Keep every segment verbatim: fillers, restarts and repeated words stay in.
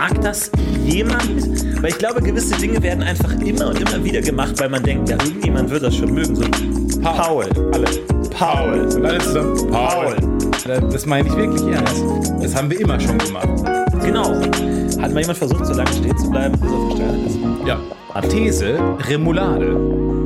mag das jemand? Weil ich glaube, gewisse Dinge werden einfach immer und immer wieder gemacht, weil man denkt, ja, irgendjemand wird das schon mögen. So, Paul. Alle. Paul. Und alle zusammen. Paul. Das meine ich wirklich ernst. Das haben wir immer schon gemacht. Genau. Hat mal jemand versucht, so lange stehen zu bleiben, bis er verstanden ist? Ja. These, Remoulade.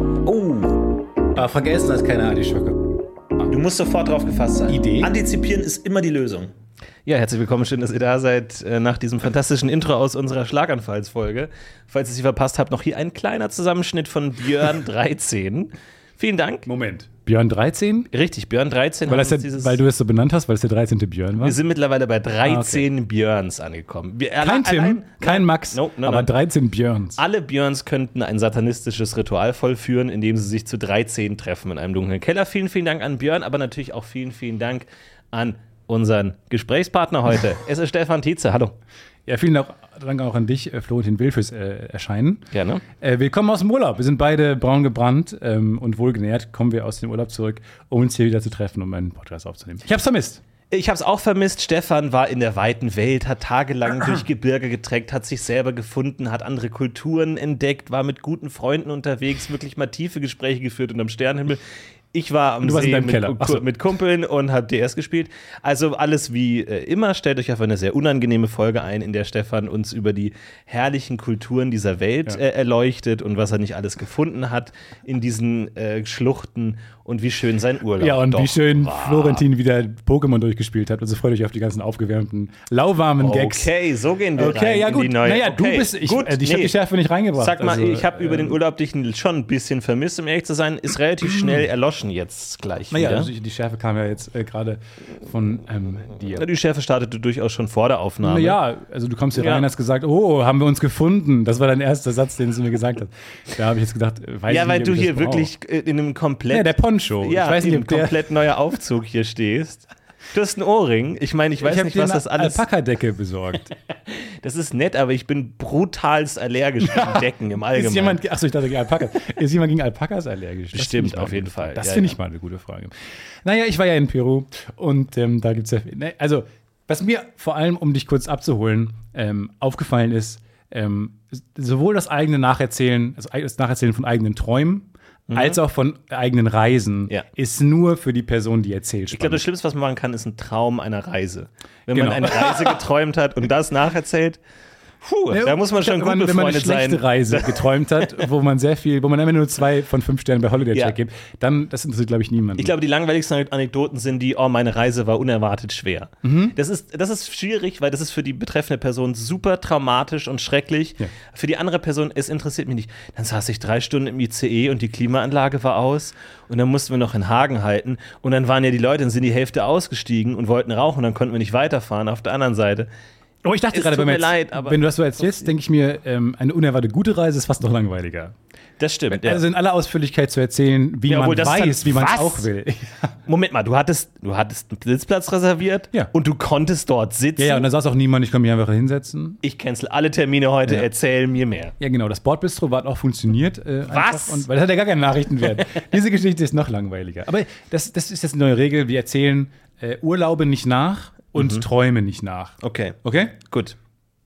Oh. Aber vergessen als keine Artischocke. Du musst sofort drauf gefasst sein. Idee? Antizipieren ist immer die Lösung. Ja, herzlich willkommen, schön, dass ihr da seid äh, nach diesem fantastischen Intro aus unserer Schlaganfallsfolge. Falls ihr sie verpasst habt, noch hier ein kleiner Zusammenschnitt von Björn dreizehn. Vielen Dank. Moment. Björn dreizehn? Richtig, Björn dreizehn. Weil, das ja, dieses, weil du es so benannt hast, weil es der dreizehnte Björn war? Wir sind mittlerweile bei dreizehn ah, okay. Björns angekommen. Wir, kein allein, Tim, allein, kein Max, no, no, aber no. dreizehn Björns. Alle Björns könnten ein satanistisches Ritual vollführen, indem sie sich zu dreizehn treffen in einem dunklen Keller. Vielen, vielen Dank an Björn, aber natürlich auch vielen, vielen Dank an unseren Gesprächspartner heute. Es ist Stefan Tietze, hallo. Ja, vielen Dank auch an dich, Florentin Will, fürs äh, Erscheinen. Gerne. Äh, willkommen aus dem Urlaub. Wir sind beide braun gebrannt ähm, und wohlgenährt. Kommen wir aus dem Urlaub zurück, um uns hier wieder zu treffen, um einen Podcast aufzunehmen. Ich hab's vermisst. Ich hab's auch vermisst. Stefan war in der weiten Welt, hat tagelang durch Gebirge getreckt, hat sich selber gefunden, hat andere Kulturen entdeckt, war mit guten Freunden unterwegs, wirklich mal tiefe Gespräche geführt unterm Sternenhimmel. Ich war am See mit, so. mit Kumpeln und habe D S gespielt. Also alles wie äh, immer. Stellt euch auf eine sehr unangenehme Folge ein, in der Stefan uns über die herrlichen Kulturen dieser Welt ja. äh, erleuchtet und was er nicht alles gefunden hat in diesen äh, Schluchten und wie schön sein Urlaub Ja, und doch wie schön war. Florentin wieder Pokémon durchgespielt hat. Also freut euch auf die ganzen aufgewärmten, lauwarmen Gags. Okay, so gehen wir okay, rein ja, gut. in die neue. Naja, okay, du bist, ich, gut, äh, ich nee. habe die Schärfe nicht reingebracht. Sag mal, also, ich habe äh, über den Urlaub dich schon ein bisschen vermisst, um ehrlich zu sein. Ist relativ schnell erloschen jetzt gleich naja, wieder. Also die Schärfe kam ja jetzt äh, gerade von ähm, dir. Ja, die Schärfe startete durchaus schon vor der Aufnahme. Naja, also du kommst hier ja. rein und hast gesagt, oh, haben wir uns gefunden. Das war dein erster Satz, den du mir gesagt hast. Da habe ich jetzt gedacht, weiß ja, ich weil nicht, du ob ich hier das wirklich brauche. in einem komplett Ja, der Poncho. Ja, ich weiß nicht, in einem komplett neuer Aufzug hier stehst. Du hast einen Ohrring. Ich meine, ich weiß ich nicht, was das alles... Ich habe eine Alpaka-Decke besorgt. Das ist nett, aber ich bin brutalst allergisch gegen Decken im Allgemeinen. Ist jemand, achso, ich dachte gegen Alpakas. Ist jemand gegen Alpakas allergisch? Das Stimmt, auf jeden Fall. Das ja, finde ja. ich mal eine gute Frage. Naja, ich war ja in Peru und ähm, da gibt es ja viel. Ne, also, was mir vor allem, um dich kurz abzuholen, ähm, aufgefallen ist, ähm, sowohl das eigene Nacherzählen, also das Nacherzählen von eigenen Träumen, Mhm. als auch von eigenen Reisen, ja. ist nur für die Person, die erzählt. Ich glaube, das Schlimmste, was man machen kann, ist ein Traum einer Reise. Wenn genau. man eine Reise geträumt hat und das nacherzählt, puh, ja, da muss man schon gut befreundet sein. Wenn man eine schlechte sein. Reise geträumt hat, wo man sehr viel, wo man immer nur zwei von fünf Sternen bei Holiday Check ja. gibt, dann, das interessiert, glaube ich, niemanden. Ich glaube, die langweiligsten Anekdoten sind die, oh, meine Reise war unerwartet schwer. Mhm. Das ist, das ist schwierig, weil das ist für die betreffende Person super traumatisch und schrecklich. Ja. Für die andere Person, es interessiert mich nicht. Dann saß ich drei Stunden im I C E und die Klimaanlage war aus und dann mussten wir noch in Hagen halten und dann waren ja die Leute, dann sind die Hälfte ausgestiegen und wollten rauchen und dann konnten wir nicht weiterfahren auf der anderen Seite. Oh, ich dachte es gerade, wenn, jetzt, leid, aber wenn du das so erzählst, denke ich mir, ähm, eine unerwartet gute Reise ist fast noch langweiliger. Das stimmt. Also in aller Ausführlichkeit zu erzählen, wie ja, man weiß, dann, wie man es auch will. Moment mal, du hattest, du hattest einen Sitzplatz reserviert ja. und du konntest dort sitzen. Ja, ja, und da saß auch niemand, ich kann mich einfach hinsetzen. Ich cancel alle Termine heute, ja. erzähl mir mehr. Ja, genau, das Bordbistro hat auch funktioniert. Äh, Was? Und, weil das hat ja gar keinen Nachrichtenwert. Diese Geschichte ist noch langweiliger. Aber das, das ist jetzt eine neue Regel, wir erzählen äh, Urlaube nicht nach und mhm. Träume nicht nach. Okay. Okay? Gut.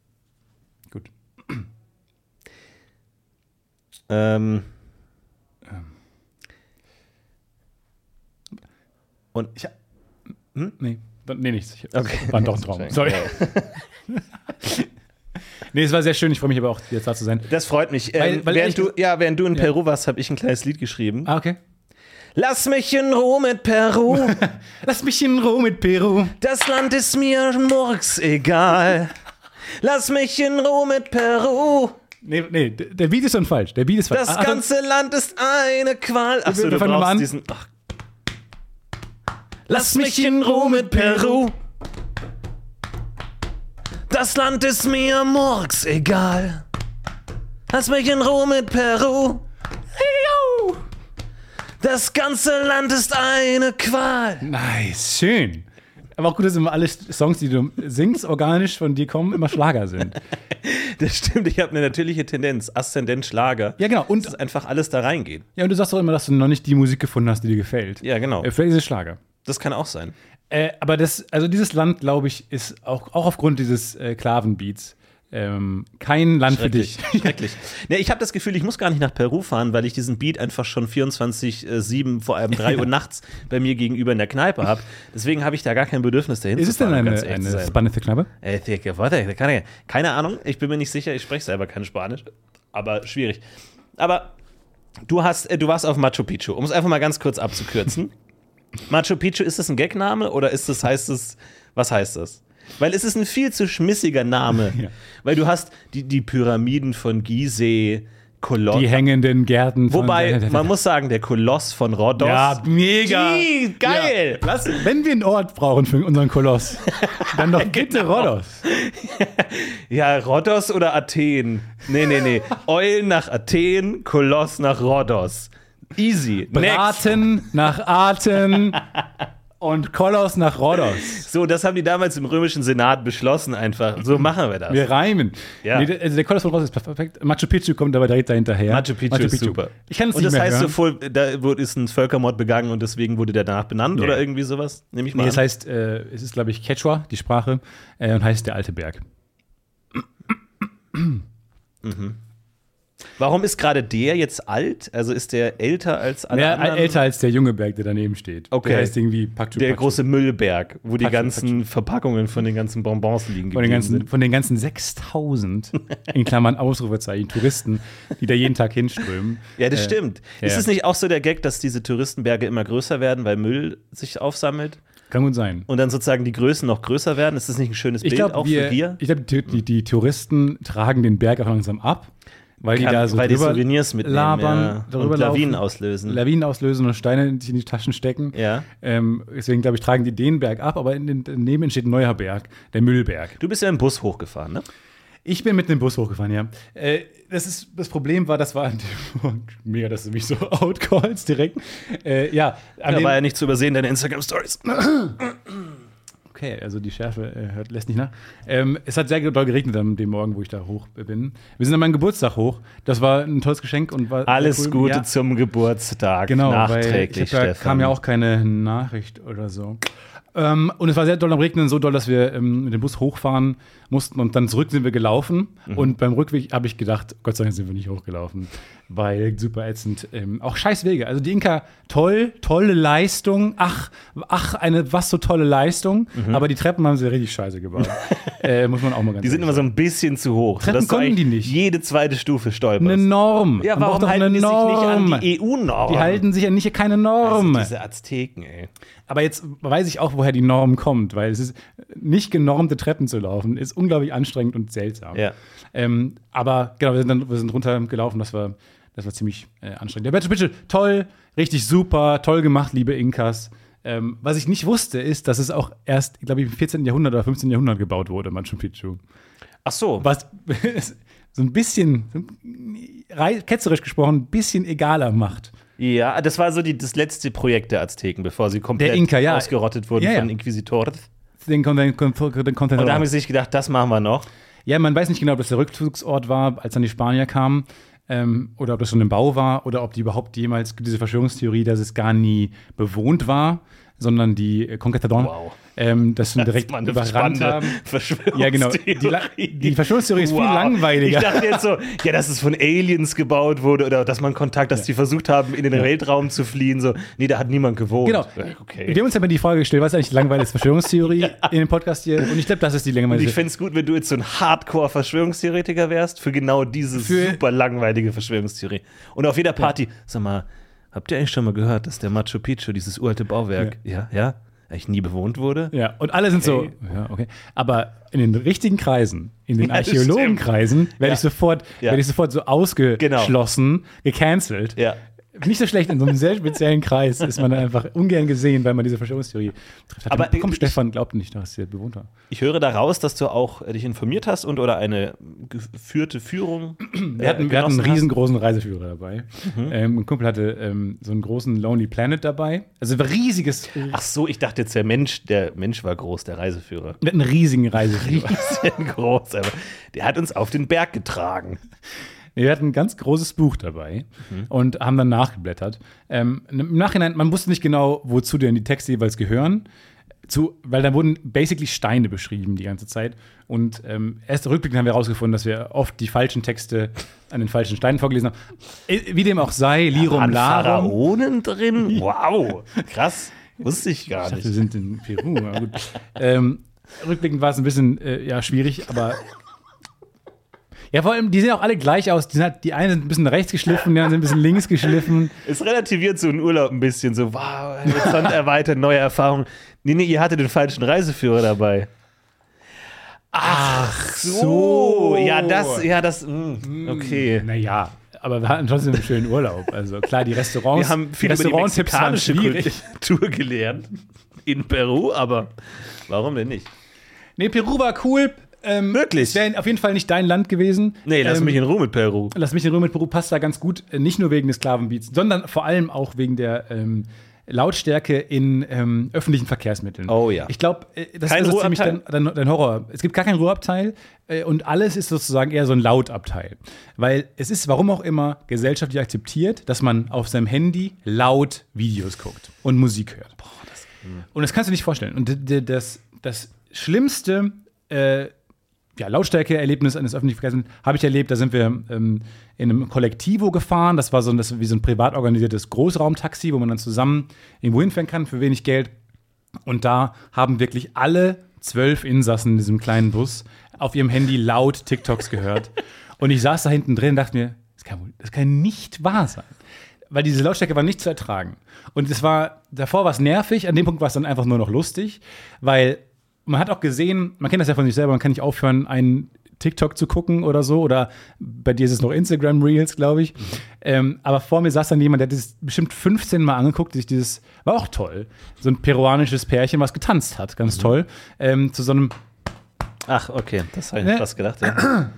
Gut. Ähm. Und ich. Hm? Nee, nee, nichts. Okay. War doch ein Traum. Sorry. Nee, es war sehr schön. Ich freue mich aber auch, jetzt da zu sein. Das freut mich. Weil, ähm, weil während, du, ja, während du in ja. Peru warst, habe ich ein kleines Lied geschrieben. Ah, okay. Lass mich in Ruhe mit Peru. Lass mich in Ruhe mit Peru. Das Land ist mir murks egal. Lass mich in Ruhe mit Peru. Nee, nee, der Beat ist schon falsch. Der Beat ist falsch. Das ah, ganze ah, Land ist eine Qual. Achso, du brauchst an. diesen... Ach. Lass mich in Ruhe mit Peru. Das Land ist mir murks egal. Lass mich in Ruhe mit Peru. Das ganze Land ist eine Qual. Nice, schön. Aber auch gut, dass immer alle Songs, die du singst, organisch von dir kommen, immer Schlager sind. Das stimmt, ich habe eine natürliche Tendenz, Aszendent Schlager. Ja, genau. Und dass einfach alles da reingeht. Ja, und du sagst doch immer, dass du noch nicht die Musik gefunden hast, die dir gefällt. Ja, genau. Vielleicht ist es Schlager. Das kann auch sein. Äh, aber das, also dieses Land, glaube ich, ist auch, auch aufgrund dieses äh, Sklavenbeats ähm, kein Land für dich. Schrecklich. Nee, ich habe das Gefühl, ich muss gar nicht nach Peru fahren, weil ich diesen Beat einfach schon vierundzwanzig sieben, vor allem drei Uhr nachts bei mir gegenüber in der Kneipe habe. Deswegen habe ich da gar kein Bedürfnis dahin Ist zu es denn fahren. eine, eine spanische Kneipe? Äh, warte, keine, keine Ahnung, ich bin mir nicht sicher, ich spreche selber kein Spanisch, aber schwierig. Aber du, hast, äh, du warst auf Machu Picchu, um es einfach mal ganz kurz abzukürzen. Machu Picchu, ist das ein Gagname oder ist das, heißt es, was heißt das? Weil es ist ein viel zu schmissiger Name. Ja. Weil du hast die, die Pyramiden von Gizeh, Koloss. Die hängenden Gärten. Wobei, von, man muss sagen, der Koloss von Rhodos. Ja, mega. Die, geil. Ja. Lass, wenn wir einen Ort brauchen für unseren Koloss, dann doch bitte genau. Rhodos. Ja, Rhodos oder Athen? Nee, nee, nee. Eulen nach Athen, Koloss nach Rhodos. Easy. Braten Next. nach Aten. Und Koloss nach Rhodos. So, das haben die damals im römischen Senat beschlossen einfach. So machen wir das. Wir reimen. Ja. Nee, also der Koloss von Rhodos ist perfekt. Machu Picchu kommt aber direkt dahinterher. Machu Picchu, Machu Picchu. ist super. Ich kann es und nicht das mehr heißt hören. so voll, da ist ein Völkermord begangen und deswegen wurde der danach benannt nee. oder irgendwie sowas? Nehme ich mal Nee, an. das heißt, äh, es ist, glaube ich, Quechua, die Sprache, äh, und heißt der alte Berg. Mhm. Warum ist gerade der jetzt alt? Also ist der älter als alle ja, anderen? Älter als der junge Berg, der daneben steht. Okay. Der heißt irgendwie Pachu Der Pachu. große Müllberg, wo die Pachu, ganzen Pachu. Verpackungen von den ganzen Bonbons liegen Von den ganzen, sind. von den ganzen sechstausend, in Klammern Ausrufezeichen, Touristen, die da jeden Tag hinströmen. Ja, das äh, stimmt. Ja. Ist es nicht auch so der Gag, dass diese Touristenberge immer größer werden, weil Müll sich aufsammelt? Kann gut sein. Und dann sozusagen die Größen noch größer werden? Ist das nicht ein schönes Ich Bild glaube, auch für Gier? ich glaub, die, die, die Touristen tragen den Berg auch langsam ab, weil die Kann, da so weil die drüber Souvenirs mitnehmen labern, ja. darüber und Lawinen laufen, auslösen. Lawinen auslösen und Steine in die Taschen stecken. Ja. Ähm, deswegen, glaube ich, tragen die den Berg ab, aber in den, daneben entsteht ein neuer Berg, der Müllberg. Du bist ja im Bus hochgefahren, ne? Ich bin mit dem Bus hochgefahren, ja. Äh, das, ist, das Problem war, das war an dem mega, dass du mich so outcallst direkt. Äh, ja, an Da den, war ja nicht zu übersehen, deine Instagram-Stories. Okay, also die Schärfe äh, hört, lässt nicht nach. Ähm, es hat sehr doll geregnet an dem Morgen, wo ich da hoch bin. Wir sind an meinem Geburtstag hoch. Das war ein tolles Geschenk und war Alles cool. Gute ja. zum Geburtstag. Genau, nachträglich, weil ich hab, da Stefan. kam ja auch keine Nachricht oder so. Ähm, und es war sehr doll am Regnen, so doll, dass wir ähm, mit dem Bus hochfahren mussten und dann zurück sind wir gelaufen. Mhm. Und beim Rückweg habe ich gedacht, Gott sei Dank sind wir nicht hochgelaufen, weil super ätzend. Ähm, auch scheiß Wege. Also die Inka, toll, tolle Leistung. Ach, ach, eine was so tolle Leistung. Mhm. Aber die Treppen haben sie richtig scheiße gebaut. äh, muss man auch mal ganz Die sind immer so ein bisschen zu hoch. Treppen konnten die nicht. Jede zweite Stufe stolperst. Eine Norm. Ja, Man warum braucht doch halten eine die sich Norm. nicht an die E U-Norm? Die halten sich ja nicht keine Norm. Also diese Azteken, ey. Aber jetzt weiß ich auch, woher die Norm kommt, weil es ist nicht genormte Treppen zu laufen, ist unglaublich anstrengend und seltsam. Ja. Ähm, aber genau, wir sind, dann, wir sind runtergelaufen, das war, das war ziemlich äh, anstrengend. Der Machu Picchu, toll, richtig super, toll gemacht, liebe Inkas. Ähm, was ich nicht wusste, ist, dass es auch erst, glaube ich, im vierzehnten Jahrhundert oder fünfzehnten Jahrhundert gebaut wurde, Machu Picchu. Ach so. Was so ein bisschen, ketzerisch gesprochen, ein bisschen egaler macht. Ja, das war so die, das letzte Projekt der Azteken, bevor sie komplett Der Inka, ja. ausgerottet wurden Ja, ja. von Inquisitoren. Den, den, den, den Und da haben sie sich gedacht, das machen wir noch. Ja, man weiß nicht genau, ob das der Rückzugsort war, als dann die Spanier kamen, ähm, oder ob das schon im Bau war, oder ob die überhaupt jemals, diese Verschwörungstheorie, dass es gar nie bewohnt war, sondern die äh, Conquistadores Wow. ähm, das schon direkt Das ist mal eine überrannt spannende haben. Verschwörungstheorie. Ja, genau. Die, La- die Verschwörungstheorie ist Wow. viel langweiliger. Ich dachte jetzt so, ja, dass es von Aliens gebaut wurde oder dass man Kontakt, dass Ja. die versucht haben, in den Ja. Weltraum zu fliehen. So, nee, da hat niemand gewohnt. Genau. Ja, okay. Wir haben uns aber die Frage gestellt, was ist eigentlich die langweiligste Verschwörungstheorie Ja. in dem Podcast hier? Und ich glaube, das ist die Und ich langweiligste. fände es gut, wenn du jetzt so ein Hardcore-Verschwörungstheoretiker wärst für genau diese Für- super langweilige Verschwörungstheorie. Und auf jeder Party, sag mal, habt ihr eigentlich schon mal gehört, dass der Machu Picchu, dieses uralte Bauwerk, ja, ja, eigentlich nie bewohnt wurde? Ja, und alle sind Okay. so, ja, okay. Aber in den richtigen Kreisen, in den Ja, das Archäologenkreisen, werde Ja. ich sofort, Ja. werde ich sofort so ausgeschlossen, gecancelt. Ja. Nicht so schlecht, in so einem sehr speziellen Kreis ist man dann einfach ungern gesehen, weil man diese Verschwörungstheorie trifft. Aber komm, ich- Stefan glaubt nicht, dass sie bewohnt war. Ich höre daraus, dass du auch äh, dich informiert hast und oder eine geführte Führung. Wir hatten, wir hatten einen riesengroßen Reiseführer dabei. Mhm. Ähm, ein Kumpel hatte ähm, so einen großen Lonely Planet dabei. Also ein riesiges, Ach so, ich dachte jetzt, der Mensch, der Mensch war groß, der Reiseführer. mit einem riesigen Reiseführer. Riesengroß, aber der hat uns auf den Berg getragen. Wir hatten ein ganz großes Buch dabei Mhm. und haben dann nachgeblättert. Ähm, Im Nachhinein, man wusste nicht genau, wozu denn die Texte jeweils gehören. zu, weil da wurden basically Steine beschrieben die ganze Zeit. Und ähm, erst rückblickend haben wir herausgefunden, dass wir oft die falschen Texte an den falschen Steinen vorgelesen haben. Äh, Wie dem auch sei, Lirum An Larum. Pharaonen drin? Wow, krass. Wusste ich gar Ich dachte, nicht. wir sind in Peru. Aber gut. ähm, rückblickend war es ein bisschen äh, ja, schwierig, aber ja, vor allem, die sehen auch alle gleich aus. Die, sind halt, die einen sind ein bisschen rechts geschliffen, die anderen sind ein bisschen links geschliffen. Es relativiert so einen Urlaub ein bisschen so, wow, Horizont erweitert, neue Erfahrungen. Nee, nee, ihr hattet den falschen Reiseführer dabei. Ach so. Ja, das, ja, das, mh, okay. Naja, aber wir hatten trotzdem einen schönen Urlaub. Also klar, die Restaurants, Wir haben viel die über die Restauranttipps waren mexikanische schwierig. Kultur gelernt in Peru, aber warum denn nicht? Nee, Peru war cool. Ähm, Wirklich? Es wäre auf jeden Fall nicht dein Land gewesen. Nee, lass ähm, mich in Ruhe mit Peru. Lass mich in Ruhe mit Peru passt da ganz gut. Äh, Nicht nur wegen des Sklavenbeats, sondern vor allem auch wegen der ähm, Lautstärke in ähm, öffentlichen Verkehrsmitteln. Oh ja. Ich glaube, äh, das Kein ist so ziemlich Ruheabteil? dein, dein, dein Horror. Es gibt gar keinen Ruheabteil äh, und alles ist sozusagen eher so ein Lautabteil. Weil es ist, warum auch immer, gesellschaftlich akzeptiert, dass man auf seinem Handy laut Videos guckt und Musik hört. Boah, das, und das kannst du nicht vorstellen. Und d- d- das, das schlimmste äh, ja, Lautstärke-Erlebnis eines öffentlichen Verkehrsmittels habe ich erlebt. Da sind wir ähm, in einem Kollektivo gefahren. Das war so ein, das wie so ein privat organisiertes Großraumtaxi, wo man dann zusammen irgendwo hinfahren kann für wenig Geld. Und da haben wirklich alle zwölf Insassen in diesem kleinen Bus auf ihrem Handy laut TikToks gehört. Und ich saß da hinten drin und dachte mir, das kann, wohl- das kann nicht wahr sein. Weil diese Lautstärke war nicht zu ertragen. Und es war, davor war es nervig, an dem Punkt war es dann einfach nur noch lustig, weil man hat auch gesehen, man kennt das ja von sich selber, man kann nicht aufhören, einen TikTok zu gucken oder so, oder bei dir ist es noch Instagram Reels, glaube ich. Mhm. Ähm, aber vor mir saß dann jemand, der hat das bestimmt fünfzehn Mal angeguckt, sich dieses, war auch toll, so ein peruanisches Pärchen, was getanzt hat, ganz mhm. toll, ähm, zu so einem. Ach, okay, das habe ich Ne? fast gedacht. Ja.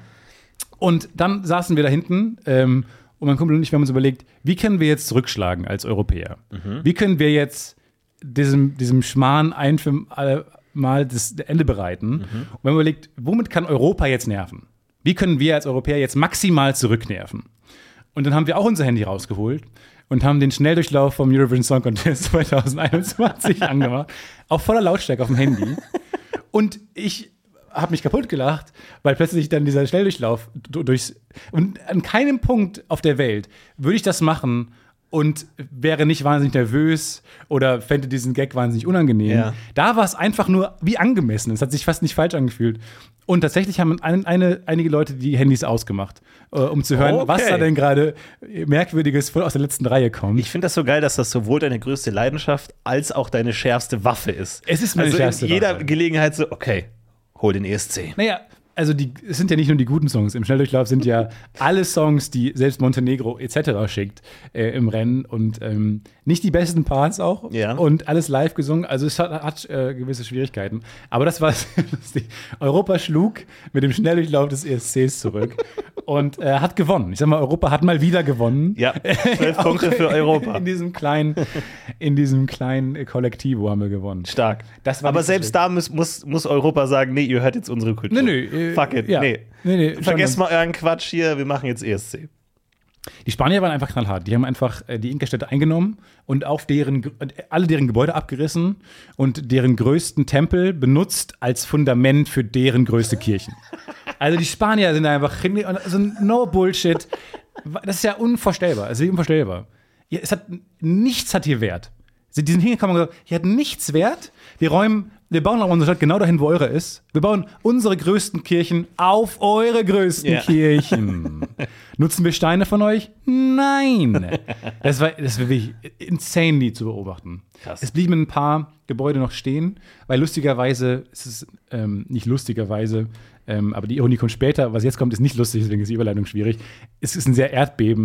Und dann saßen wir da hinten, ähm, und mein Kumpel und ich, wir haben uns überlegt, wie können wir jetzt zurückschlagen als Europäer? Mhm. Wie können wir jetzt diesem, diesem Schmarrn ein für alle Mal das Ende bereiten? Mhm. Und wir haben überlegt, womit kann Europa jetzt nerven? Wie können wir als Europäer jetzt maximal zurücknerven? Und dann haben wir auch unser Handy rausgeholt und haben den Schnelldurchlauf vom Eurovision Song Contest zwanzig einundzwanzig angemacht, auf voller Lautstärke auf dem Handy. Und ich habe mich kaputt gelacht, weil plötzlich dann dieser Schnelldurchlauf du- durchs. Und an keinem Punkt auf der Welt würde ich das machen und wäre nicht wahnsinnig nervös oder fände diesen Gag wahnsinnig unangenehm. Ja. Da war es einfach nur wie angemessen. Es hat sich fast nicht falsch angefühlt. Und tatsächlich haben ein, eine, einige Leute die Handys ausgemacht, äh, um zu hören, Okay. was da denn gerade Merkwürdiges voll aus der letzten Reihe kommt. Ich finde das so geil, dass das sowohl deine größte Leidenschaft als auch deine schärfste Waffe ist. Es ist meine also schärfste in jeder Waffe. Gelegenheit so, okay, hol den E S C. Naja, also die, es sind ja nicht nur die guten Songs. Im Schnelldurchlauf sind ja alle Songs, die selbst Montenegro et cetera schickt äh, im Rennen und ähm, nicht die besten Parts auch Ja. und alles live gesungen. Also es hat, hat äh, gewisse Schwierigkeiten. Aber das war sehr lustig. Europa schlug mit dem Schnelldurchlauf des E S Cs zurück und äh, hat gewonnen. Ich sag mal, Europa hat mal wieder gewonnen. Ja, zwölf Punkte für Europa. In diesem kleinen, in diesem kleinen äh, Kollektivo haben wir gewonnen. Stark. Das war Aber nicht so selbst schlecht. da muss, muss, muss Europa sagen, nee, ihr hört jetzt unsere Kultur. Nee, nee, äh, Fuck it, ja. nee. Nee, nee, Vergesst schon- mal euren Quatsch hier, wir machen jetzt E S C. Die Spanier waren einfach knallhart. Die haben einfach äh, die Inka-Städte eingenommen und auf deren, Ge- und alle deren Gebäude abgerissen und deren größten Tempel benutzt als Fundament für deren größte Kirchen. Also die Spanier sind einfach so no Bullshit. Das ist ja unvorstellbar. Das ist unvorstellbar. Ja, es hat, nichts hat hier Wert. Sie- Die sind hingekommen und gesagt, hier hat nichts Wert. Wir räumen, wir bauen auch unsere Stadt genau dahin, wo eure ist. Wir bauen unsere größten Kirchen auf eure größten Ja. Kirchen. Nutzen wir Steine von euch? Nein. Das war, das war wirklich insanely zu beobachten. Krass. Es blieben ein paar Gebäude noch stehen, weil lustigerweise, es ist ähm, nicht lustigerweise, ähm, aber die Ironie kommt später. Was jetzt kommt, ist nicht lustig, deswegen ist die Überleitung schwierig. Es ist ein sehr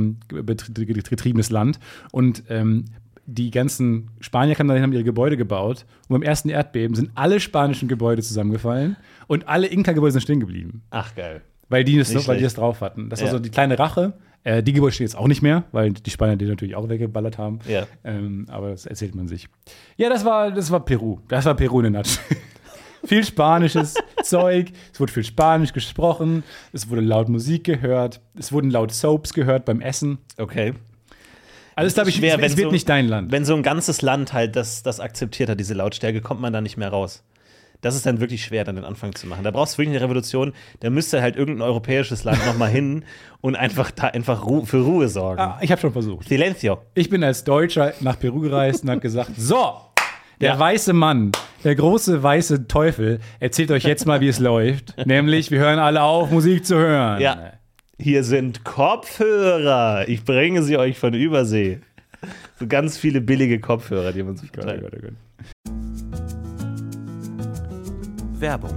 erdbebengetriebenes Land und ähm, die ganzen Spanier kamen dahin, haben ihre Gebäude gebaut und beim ersten Erdbeben sind alle spanischen Gebäude zusammengefallen und alle Inka-Gebäude sind stehen geblieben. Ach, geil. Weil die das, Nicht weil die schlecht. das drauf hatten. Das war Ja. so die kleine Rache. Äh, die Gebäude stehen jetzt auch nicht mehr, weil die Spanier die natürlich auch weggeballert haben. Ja. Ähm, aber das erzählt man sich. Ja, das war, das war Peru. Das war Peru in der Nutshell. Viel spanisches Zeug. Es wurde viel Spanisch gesprochen. Es wurde laut Musik gehört. Es wurden laut Soaps gehört beim Essen. Okay. Also es, glaube ich, schwer, es, wenn es wird so, nicht dein Land. Wenn so ein ganzes Land halt das, das akzeptiert hat, diese Lautstärke, kommt man da nicht mehr raus. Das ist dann wirklich schwer, dann den Anfang zu machen. Da brauchst du wirklich eine Revolution. Da müsste halt irgendein europäisches Land noch mal hin und einfach da einfach Ru- für Ruhe sorgen. Ah, ich habe schon versucht. Silencio. Ich bin als Deutscher nach Peru gereist und habe gesagt, so, der Ja. weiße Mann, der große weiße Teufel, erzählt euch jetzt mal, wie es läuft. Nämlich, wir hören alle auf, Musik zu hören. Ja. Hier sind Kopfhörer. Ich bringe sie euch von Übersee. So ganz viele billige Kopfhörer, die man sich Gott, verteilt. oh Gott, oh Gott. Werbung.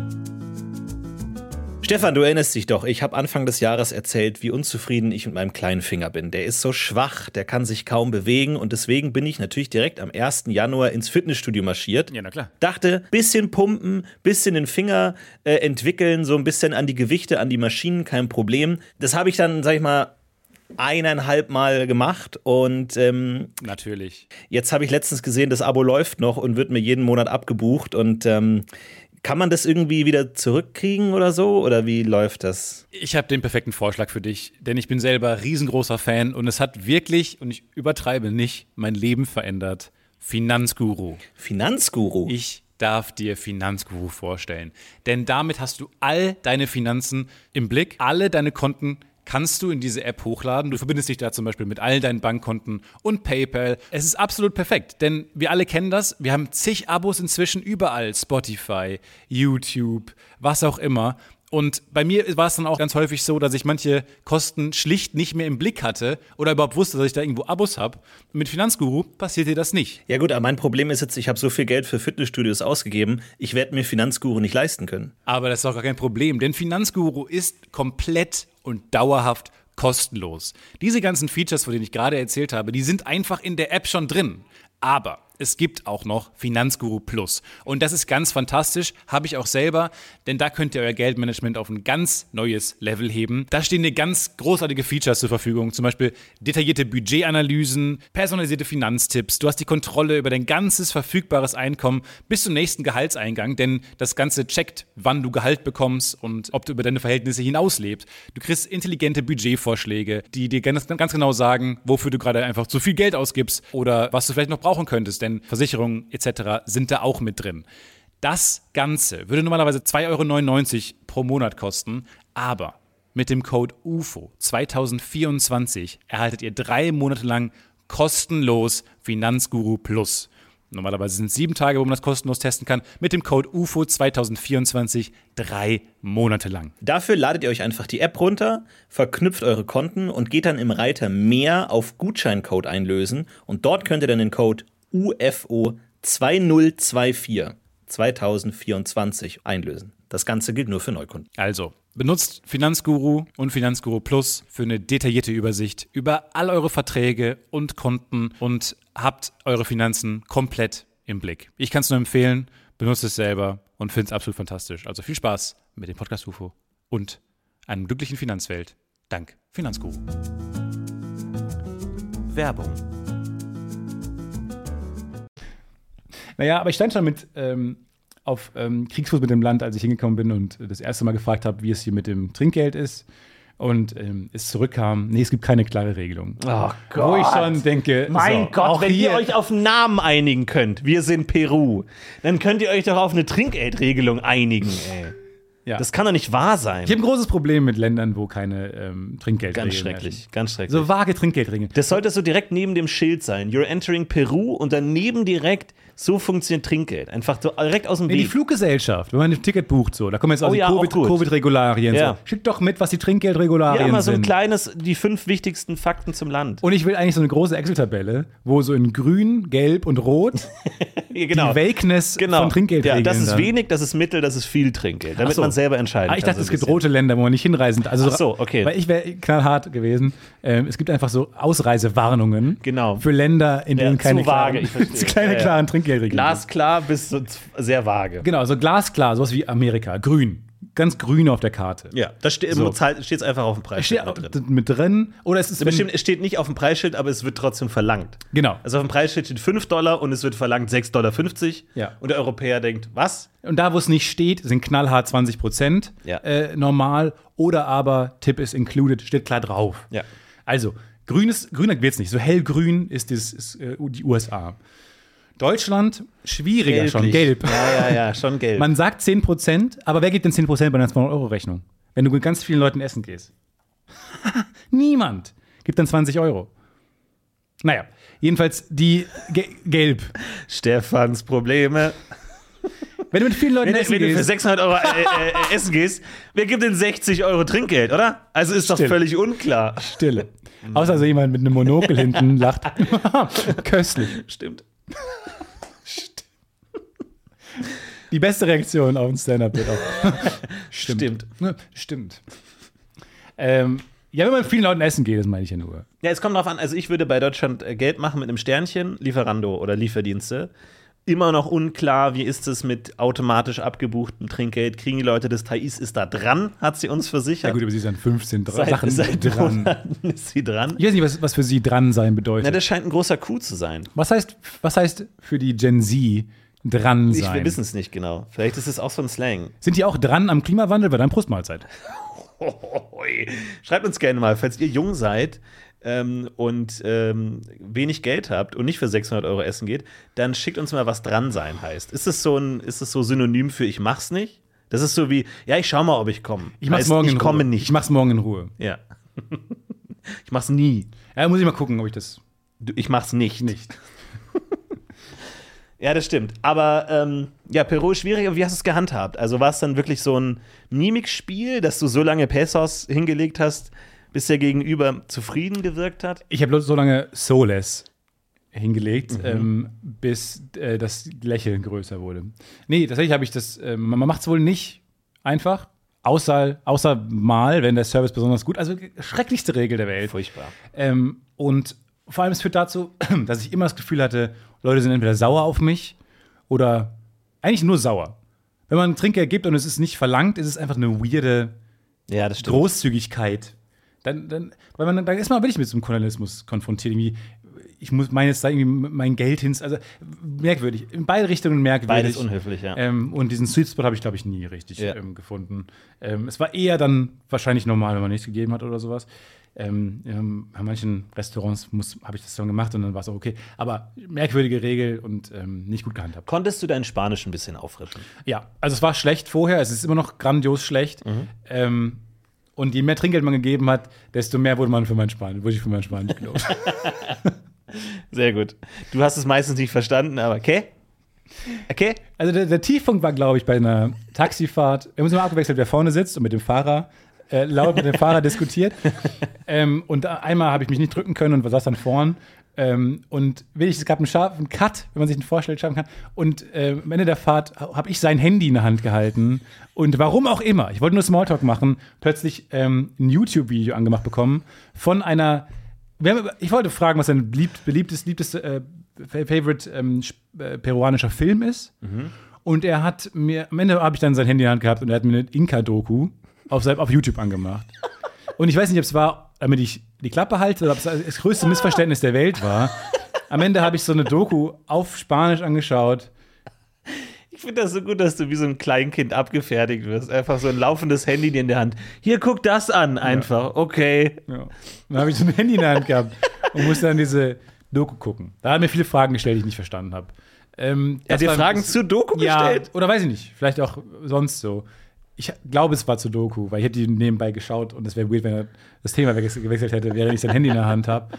Stefan, du erinnerst dich doch, ich habe Anfang des Jahres erzählt, wie unzufrieden ich mit meinem kleinen Finger bin. Der ist so schwach, der kann sich kaum bewegen und deswegen bin ich natürlich direkt am ersten Januar ins Fitnessstudio marschiert. Ja, na klar. Dachte, bisschen pumpen, bisschen den Finger äh, entwickeln, so ein bisschen an die Gewichte, an die Maschinen, kein Problem. Das habe ich dann, sag ich mal, eineinhalb Mal gemacht und ähm, Natürlich. jetzt habe ich letztens gesehen, das Abo läuft noch und wird mir jeden Monat abgebucht und ähm, kann man das irgendwie wieder zurückkriegen oder so? Oder wie läuft das? Ich habe den perfekten Vorschlag für dich, denn ich bin selber riesengroßer Fan und es hat wirklich, und ich übertreibe nicht, mein Leben verändert. Finanzguru. Finanzguru? Ich darf dir Finanzguru vorstellen. Denn damit hast du all deine Finanzen im Blick, alle deine Konten kannst du in diese App hochladen. Du verbindest dich da zum Beispiel mit all deinen Bankkonten und PayPal. Es ist absolut perfekt, denn wir alle kennen das. Wir haben zig Abos inzwischen überall. Spotify, YouTube, was auch immer. Und bei mir war es dann auch ganz häufig so, dass ich manche Kosten schlicht nicht mehr im Blick hatte oder überhaupt wusste, dass ich da irgendwo Abos habe. Mit Finanzguru passiert dir das nicht. Ja gut, aber mein Problem ist jetzt, ich habe so viel Geld für Fitnessstudios ausgegeben, ich werde mir Finanzguru nicht leisten können. Aber das ist auch gar kein Problem, denn Finanzguru ist komplett und dauerhaft kostenlos. Diese ganzen Features, von denen ich gerade erzählt habe, die sind einfach in der App schon drin. Aber es gibt auch noch Finanzguru Plus. Und das ist ganz fantastisch, habe ich auch selber, denn da könnt ihr euer Geldmanagement auf ein ganz neues Level heben. Da stehen dir ganz großartige Features zur Verfügung, zum Beispiel detaillierte Budgetanalysen, personalisierte Finanztipps. Du hast die Kontrolle über dein ganzes verfügbares Einkommen bis zum nächsten Gehaltseingang, denn das Ganze checkt, wann du Gehalt bekommst und ob du über deine Verhältnisse hinaus lebst. Du kriegst intelligente Budgetvorschläge, die dir ganz, ganz genau sagen, wofür du gerade einfach zu viel Geld ausgibst oder was du vielleicht noch brauchen könntest, denn Versicherungen et cetera sind da auch mit drin. Das Ganze würde normalerweise zwei Euro neunundneunzig pro Monat kosten, aber mit dem Code U F O zwanzig vierundzwanzig erhaltet ihr drei Monate lang kostenlos Finanzguru Plus. Normalerweise sind es sieben Tage, wo man das kostenlos testen kann. Mit dem Code U F O zwanzig vierundzwanzig drei Monate lang. Dafür ladet ihr euch einfach die App runter, verknüpft eure Konten und geht dann im Reiter Mehr auf Gutscheincode einlösen. Und dort könnt ihr dann den Code U F O zwanzig vierundzwanzig zwanzig vierundzwanzig einlösen. Das Ganze gilt nur für Neukunden. Also, benutzt Finanzguru und Finanzguru Plus für eine detaillierte Übersicht über all eure Verträge und Konten und habt eure Finanzen komplett im Blick. Ich kann es nur empfehlen, benutzt es selber und finde es absolut fantastisch. Also viel Spaß mit dem Podcast U F O und einer glücklichen Finanzwelt. Dank Finanzguru. Werbung. Naja, aber ich stand schon mit ähm, auf ähm, Kriegsfuß mit dem Land, als ich hingekommen bin und das erste Mal gefragt habe, wie es hier mit dem Trinkgeld ist. Und ähm, es zurückkam, nee, es gibt keine klare Regelung. Oh Gott. Wo ich schon denke, Mein so, Gott, auch wenn hier, ihr euch auf einen Namen einigen könnt, wir sind Peru, dann könnt ihr euch doch auf eine Trinkgeldregelung einigen, ey. ja. Das kann doch nicht wahr sein. Ich habe ein großes Problem mit Ländern, wo keine ähm, Trinkgeldregeln Ganz schrecklich, herrschen. ganz schrecklich. So vage Trinkgeldregeln. Das sollte so direkt neben dem Schild sein. You're entering Peru und daneben direkt, so funktioniert Trinkgeld. Einfach so direkt aus dem Nee, die Weg. Fluggesellschaft, wenn man ein Ticket bucht, so, da kommen jetzt auch Oh die ja, auch Covid- gut. Covid-Regularien. Ja. So. Schickt doch mit, was die Trinkgeldregularien Ja, immer so ein sind. kleines, die fünf wichtigsten Fakten zum Land. Und ich will eigentlich so eine große Excel-Tabelle, wo so in grün, gelb und rot Ja, genau. die Vagueness Genau. von Trinkgeldregeln. Ja, das ist dann. wenig, das ist mittel, das ist viel Trinkgeld, damit Ach so. man selber entscheiden Ah, ich kann. dachte, so es ein gibt bisschen. rote Länder, wo man nicht hinreisen darf. Also Ach so, okay. Weil ich wäre knallhart gewesen. Ähm, es gibt einfach so Ausreisewarnungen Genau. für Länder, in Ja, denen keine zu vage, klaren, ich verstehe. keine Ja, ja. klaren Trinkgeldregeln sind. Glasklar bis so z- sehr vage. Genau, so glasklar, sowas wie Amerika, grün. Ganz grün auf der Karte. Ja, da steht So. es einfach auf dem Es Preisschild steht mit drin. mit drin. Oder es ist. Bestimmt, es steht nicht auf dem Preisschild, aber es wird trotzdem verlangt. Genau. Also auf dem Preisschild steht fünf Dollar und es wird verlangt sechs Komma fünfzig Dollar. Ja. Und der Europäer denkt, was? Und da, wo es nicht steht, sind knallhart zwanzig Prozent Ja. äh, normal. Oder aber Tip is included, steht klar drauf. Ja. Also, Grün ist, grüner wird's nicht. So hellgrün ist, das, ist äh, die U S A. Deutschland, schwieriger Gelblich. schon, gelb. Ja, ja, ja, schon gelb. Man sagt zehn Prozent, aber wer gibt denn zehn Prozent bei einer zweihundert-Euro-Rechnung? Wenn du mit ganz vielen Leuten essen gehst. Niemand gibt dann zwanzig Euro. Naja, jedenfalls die Ge Gelb. Stefans Probleme. Wenn du mit vielen Leuten Wenn, essen wenn du für gehst. sechshundert Euro äh, äh, äh, essen gehst, wer gibt denn sechzig Euro Trinkgeld, oder? Also ist doch Still. völlig unklar. Stille. Außer so jemand mit einem Monokel hinten lacht. Köstlich. Stimmt. Die beste Reaktion auf ein Stand-Up wird auch. Stimmt. Ne, Stimmt. Ähm, ja, wenn man mit vielen Leuten essen geht, das meine ich ja nur. Ja, es kommt drauf an, also ich würde bei Deutschland äh, Geld machen mit einem Sternchen, Lieferando oder Lieferdienste. Immer noch unklar, wie ist es mit automatisch abgebuchtem Trinkgeld? Kriegen die Leute das? Thais ist da dran, hat sie uns versichert. Ja gut, aber sie sind fünfzehn dra- seit, Sachen seit dran. Monaten ist sie dran. Ich weiß nicht, was, was für sie dran sein bedeutet. Na, das scheint ein großer Coup zu sein. was, heißt, was heißt für die Gen Z dran Ich, sein? wir wissen es nicht genau. Vielleicht ist es auch so ein Slang. Sind die auch dran am Klimawandel? Weil dann Brustmahlzeit. Hohoi. Schreibt uns gerne mal, falls ihr jung seid ähm, und ähm, wenig Geld habt und nicht für sechshundert Euro essen geht, dann schickt uns mal, was dran sein heißt. Ist es so ein, ist es so synonym für ich mach's nicht? Das ist so wie, ja, ich schau mal, ob ich komme. Ich mach's morgen ich in Ruhe. komme nicht. Ich mach's morgen in Ruhe. Ja. Ich mach's nie. Ja, muss ich mal gucken, ob ich das Du, ich mach's nicht. nicht. Ja, das stimmt. Aber ähm, ja, Peru ist schwierig. Aber wie hast du es gehandhabt? Also war es dann wirklich so ein Mimikspiel, dass du so lange Pesos hingelegt hast, bis der Gegenüber zufrieden gewirkt hat? Ich habe so lange Soulless hingelegt, Mhm. ähm, bis äh, das Lächeln größer wurde. Nee, tatsächlich habe ich das, ähm, man macht es wohl nicht einfach, außer, außer mal, wenn der Service besonders gut, also schrecklichste Regel der Welt. Furchtbar. Ähm, und vor allem, es führt dazu, dass ich immer das Gefühl hatte, Leute sind entweder sauer auf mich oder eigentlich nur sauer. Wenn man ein Trinkgeld gibt und es ist nicht verlangt, ist es einfach eine weirde Ja, das stimmt. Großzügigkeit. Dann, dann, weil man dann ist man wirklich mit so einem Kolonialismus konfrontiert. Irgendwie, ich muss meine jetzt da irgendwie mein Geld hin. Also merkwürdig. In beide Richtungen merkwürdig. Beides unhöflich, ja. Ähm, und diesen Sweet Spot habe ich, glaube ich, nie richtig Ja. ähm, gefunden. Ähm, es war eher dann wahrscheinlich normal, wenn man nichts gegeben hat oder sowas. Ähm, ähm, bei manchen Restaurants habe ich das dann gemacht und dann war es auch okay. Aber merkwürdige Regel und ähm, nicht gut gehandhabt. Konntest du dein Spanisch ein bisschen auffrischen? Ja, also es war schlecht vorher, es ist immer noch grandios schlecht. Ähm, und je mehr Trinkgeld man gegeben hat, desto mehr wurde man für mein Spanisch, wurde ich für mein Spanisch gelobt. Sehr gut. Du hast es meistens nicht verstanden, aber okay. Okay. Also der, der Tiefpunkt war, glaube ich, bei einer Taxifahrt. Wir haben uns immer abgewechselt, wer vorne sitzt und mit dem Fahrer äh, laut mit dem Fahrer diskutiert. Ähm, und einmal habe ich mich nicht drücken können und saß dann vorn. Ähm, und wirklich, es gab einen scharfen Cut, wenn man sich den vorstellt, schaffen kann. Und äh, am Ende der Fahrt habe ich sein Handy in der Hand gehalten. Und warum auch immer, ich wollte nur Smalltalk machen, plötzlich ähm, ein YouTube-Video angemacht bekommen von einer. Wir haben, ich wollte fragen, was sein beliebt, beliebtes, liebtes äh, Favorite ähm, äh, peruanischer Film ist. Mhm. Und er hat mir, am Ende habe ich dann sein Handy in der Hand gehabt und er hat mir eine Inka-Doku auf, sein- auf YouTube angemacht. Und ich weiß nicht, ob es war, damit ich die Klappe halte oder ob es das größte Missverständnis der Welt war. Am Ende habe ich so eine Doku auf Spanisch angeschaut. Ich finde das so gut, dass du wie so ein Kleinkind abgefertigt wirst. Einfach so ein laufendes Handy in der Hand. Hier, guck das an, einfach. Okay. Ja. Dann habe ich so ein Handy in der Hand gehabt und musste dann diese Doku gucken. Da hat er mir viele Fragen gestellt, die ich nicht verstanden habe. Ähm, Er hat dir das war- Fragen zu Doku Ja, gestellt? oder weiß ich nicht. Vielleicht auch sonst so. Ich glaube, es war zu Doku, weil ich hätte die nebenbei geschaut und es wäre weird, wenn er das Thema wechs- gewechselt hätte, während ich sein Handy in der Hand habe.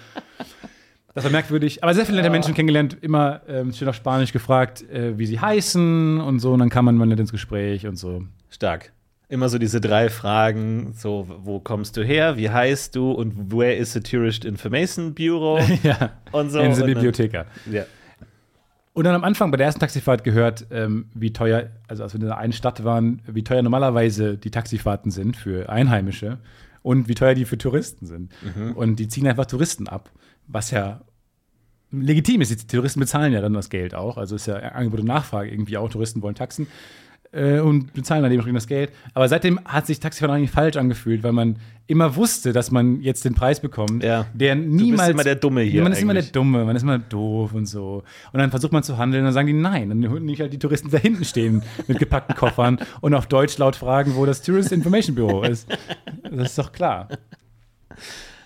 Das war merkwürdig. Aber sehr viele nette Menschen kennengelernt, immer ähm, schön auf Spanisch gefragt, äh, wie sie heißen und so. Und dann kam man mal nett ins Gespräch und so. Stark. Immer so diese drei Fragen, so, wo kommst du her, wie heißt du und where is the Tourist Information Bureau ja, und so. in der Und dann- Bibliotheker. Ja. Und dann am Anfang bei der ersten Taxifahrt gehört, ähm, wie teuer, also als wir in der einen Stadt waren, wie teuer normalerweise die Taxifahrten sind für Einheimische und wie teuer die für Touristen sind. Und die ziehen einfach Touristen ab, was ja legitim ist. Die Touristen bezahlen ja dann das Geld auch. Also ist ja Angebot und Nachfrage irgendwie auch. Touristen wollen Taxen äh, und bezahlen dann dementsprechend das Geld. Aber seitdem hat sich Taxifahren eigentlich falsch angefühlt, weil man immer wusste, dass man jetzt den Preis bekommt, Ja. der niemals. immer der Dumme hier Man ist immer der eigentlich. Dumme, man ist immer doof und so. Und dann versucht man zu handeln und dann sagen die nein. Dann holen nicht halt die Touristen, die da hinten stehen mit gepackten Koffern und auf Deutsch laut fragen, wo das Tourist Information Bureau ist. Das ist doch klar.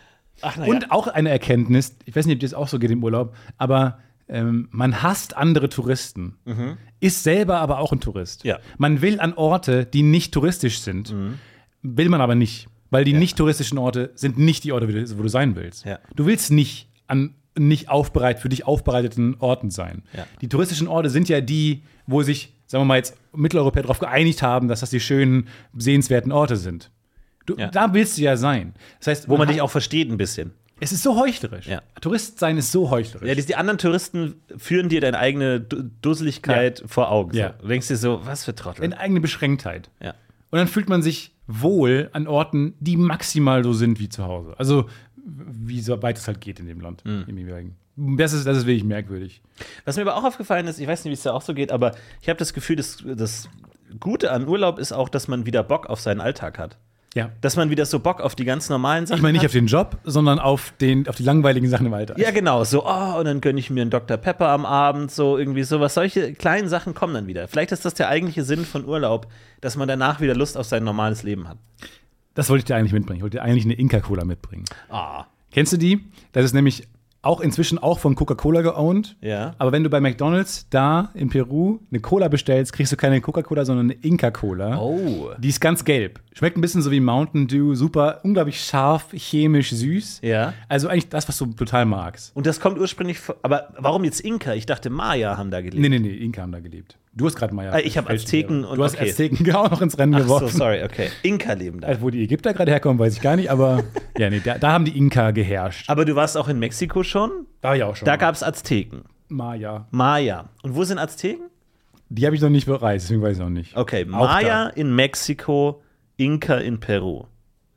Ach, na Und ja. auch eine Erkenntnis, ich weiß nicht, ob dir das auch so geht im Urlaub, aber ähm, man hasst andere Touristen, ist selber aber auch ein Tourist. Ja. Man will an Orte, die nicht touristisch sind, will man aber nicht, weil die nicht touristischen Orte sind nicht die Orte, wo du sein willst. Ja. Du willst nicht an nicht aufbereit, für dich aufbereiteten Orten sein. Ja. Die touristischen Orte sind ja die, wo sich, sagen wir mal jetzt, Mitteleuropäer darauf geeinigt haben, dass das die schönen, sehenswerten Orte sind. Du, Ja. Da willst du ja sein. Das heißt, Wo man hat- dich auch versteht ein bisschen. es ist so heuchlerisch. Ja. Tourist sein ist so heuchlerisch. Ja, die, die anderen Touristen führen dir deine eigene Du- Dusseligkeit vor Augen. So. Ja. Du denkst dir so, was für Trottel. Eine eigene Beschränktheit. Ja. Und dann fühlt man sich wohl an Orten, die maximal so sind wie zu Hause. Also, wie so weit es halt geht in dem Land. Hm. Im jeweiligen. Das ist, das ist wirklich merkwürdig. Was mir aber auch aufgefallen ist, ich weiß nicht, wie es da auch so geht, aber ich habe das Gefühl, das, das Gute an Urlaub ist auch, dass man wieder Bock auf seinen Alltag hat. Ja. Dass man wieder so Bock auf die ganz normalen Sachen Ich meine nicht hat. auf den Job, sondern auf, den, auf die langweiligen Sachen im Alltag. Ja, genau. So, oh, und dann gönne ich mir einen Doktor Pepper am Abend, so irgendwie sowas. Solche kleinen Sachen kommen dann wieder. Vielleicht ist das der eigentliche Sinn von Urlaub, dass man danach wieder Lust auf sein normales Leben hat. Das wollte ich dir eigentlich mitbringen. Ich wollte dir eigentlich eine Inka-Cola mitbringen. Ah, Kennst du die? Das ist nämlich auch inzwischen auch von Coca-Cola geowned. ja. Aber wenn du bei McDonald's da in Peru eine Cola bestellst, kriegst du keine Coca-Cola, sondern eine Inka-Cola. Oh. Die ist ganz gelb. Schmeckt ein bisschen so wie Mountain Dew. Super, unglaublich scharf, chemisch süß. Ja. Also eigentlich das, was du total magst. Und das kommt ursprünglich von, aber warum jetzt Inka? Ich dachte, Maya haben da gelebt. Nee, nee, nee, Inka haben da gelebt. Du hast gerade mal ja. Ah, ich hab Azteken und- Du hast okay. Azteken auch noch ins Rennen Ach so, geworfen. sorry, okay. Inka leben da. Also, wo die Ägypter gerade herkommen, weiß ich gar nicht, aber ja, nee, da, da haben die Inka geherrscht. Aber du warst auch in Mexiko schon? Da war ich auch schon. Da gab es Azteken. Maya. Maya. Und wo sind Azteken? Die habe ich noch nicht bereist, deswegen weiß ich noch nicht. Okay, Auch Maya da. in Mexiko, Inka in Peru.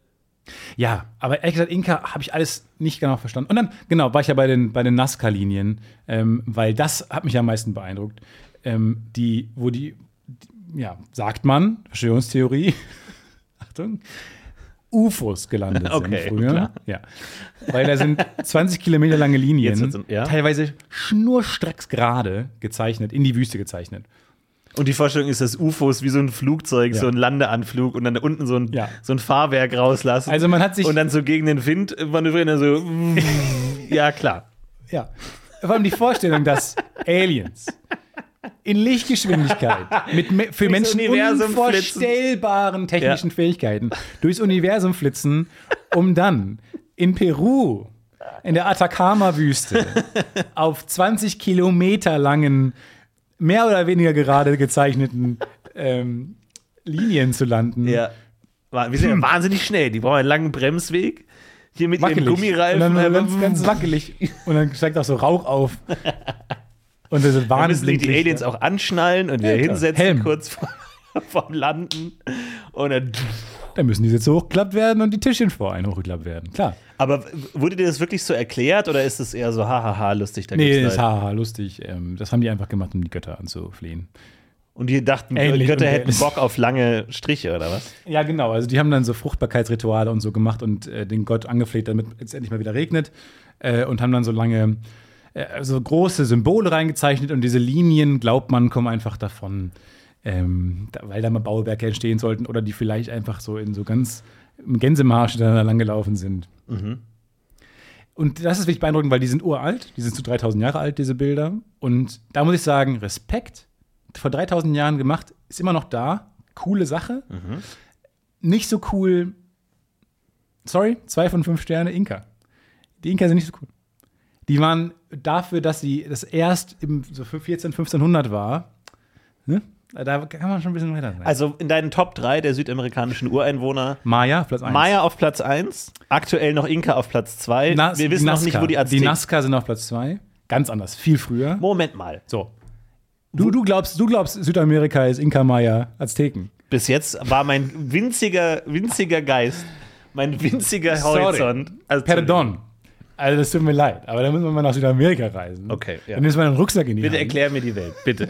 Ja, aber ehrlich gesagt, Inka habe ich alles nicht genau verstanden. Und dann, genau, war ich ja bei den, bei den Nazca-Linien, ähm, weil das hat mich am meisten beeindruckt. Ähm, die, wo die, die, ja, sagt man, Verschwörungstheorie, Achtung, U F Os gelandet Okay, sind früher. klar. Ja. Weil da sind zwanzig Kilometer lange Linien, Jetzt wird's- ja. teilweise schnurstracks gerade gezeichnet, in die Wüste gezeichnet. Und die Vorstellung ist, dass U F Os wie so ein Flugzeug, Ja. so ein Landeanflug und dann da unten so ein, Ja. so ein Fahrwerk rauslassen. Also man hat sich- und dann so gegen den Wind manövrieren, dann so. Ja, klar. Ja. Vor allem die Vorstellung, dass Aliens in Lichtgeschwindigkeit mit me für Durchs Menschen Universum unvorstellbaren technischen Ja. Fähigkeiten durchs Universum flitzen, um dann in Peru, in der Atacama-Wüste, auf zwanzig Kilometer langen, mehr oder weniger gerade gezeichneten ähm, Linien zu landen. Ja. Wa- Wir sind ja wahnsinnig schnell. Die brauchen einen langen Bremsweg. Hier mit ihren Wackelig. Gummireifen. Und dann einfach- ganz, ganz wackelig. Und dann steigt auch so Rauch auf. Und das sind Dann müssen die, die Warnblinklichter. Aliens auch anschnallen und wieder Ja, klar. hinsetzen, Helm. kurz vor, vorm Landen. Und dann. Dann müssen die Sitze hochgeklappt werden und die Tischchen vor einen hochgeklappt werden. Klar. Aber wurde dir das wirklich so erklärt oder ist es eher so hahaha lustig? Da Nee, gibt's das ist Leute? haha, lustig. Ähm, das haben die einfach gemacht, um die Götter anzuflehen. Und die dachten, die Ähnlich Götter und hätten ähnlich. Bock auf lange Striche oder was? Ja, genau. Also die haben dann so Fruchtbarkeitsrituale und so gemacht und äh, den Gott angefleht, damit es endlich mal wieder regnet. Äh, und haben dann so lange, äh, so große Symbole reingezeichnet. Und diese Linien, glaubt man, kommen einfach davon, ähm, da, weil da mal Bauwerke entstehen sollten oder die vielleicht einfach so in so ganz im Gänsemarsch da lang gelaufen sind. Und das ist wirklich beeindruckend, weil die sind uralt. Die sind so dreitausend Jahre alt, diese Bilder. Und da muss ich sagen, Respekt. Vor dreitausend Jahren gemacht, ist immer noch da. Coole Sache. Nicht so cool. Sorry, zwei von fünf Sterne Inka. Die Inka sind nicht so cool. Die waren dafür, dass sie das erst im so vierzehn, fünfzehnhundert war. Ne? Da kann man schon ein bisschen weiter sein. Also in deinen Top drei der südamerikanischen Ureinwohner, Maya, Platz eins. Maya auf Platz eins, aktuell noch Inka auf Platz zwei. Nas- Wir wissen noch nicht, wo die Die Azteken. Nazca sind auf Platz zwei. Ganz anders, viel früher. Moment mal. So. Du, du, glaubst, du glaubst, Südamerika ist Inka, Maya, Azteken. Bis jetzt war mein winziger, winziger Geist, mein winziger Sorry. Horizont. Also, Pardon. Also, das tut mir leid, aber da müssen wir mal nach Südamerika reisen. Okay, ja. Dann nimmst du mal einen Rucksack in die Bitte Hand. erklär mir die Welt, bitte.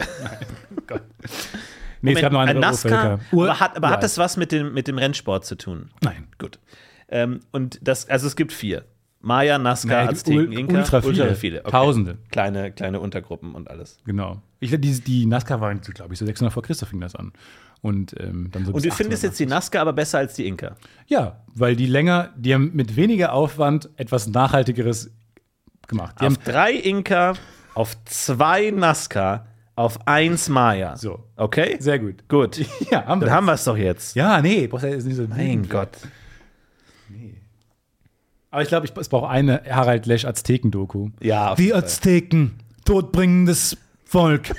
Nee, es gab noch Moment, andere NASCAR, Urvölker. Ur- aber, hat, aber uralt. hat das was mit dem, mit dem Rennsport zu tun? Nein. Gut. Ähm, und das, also es gibt vier. Maya, Nazca, Naja, Azteken, ul- Inka? ultra viele. Okay. Tausende. Kleine, kleine Untergruppen und alles. Genau. Ich, die, die Nazca waren, glaube ich, so sechshundert vor Christus fing das an. Und ähm, dann so Und bis du findest jetzt die Nazca aber besser als die Inka? Ja, weil die länger, die haben mit weniger Aufwand etwas Nachhaltigeres gemacht. Die Auf haben, drei Inka, auf zwei Nazca, auf eins Maya. So. Okay? Sehr gut. Gut. Ja, haben wir. Dann haben wir es doch jetzt. Ja, nee, brauchst ja jetzt nicht so. Mein Gott. Aber ich glaube, ich, es braucht eine Harald Lesch Azteken-Doku. Ja, auf Die jeden Fall. Azteken, todbringendes Volk.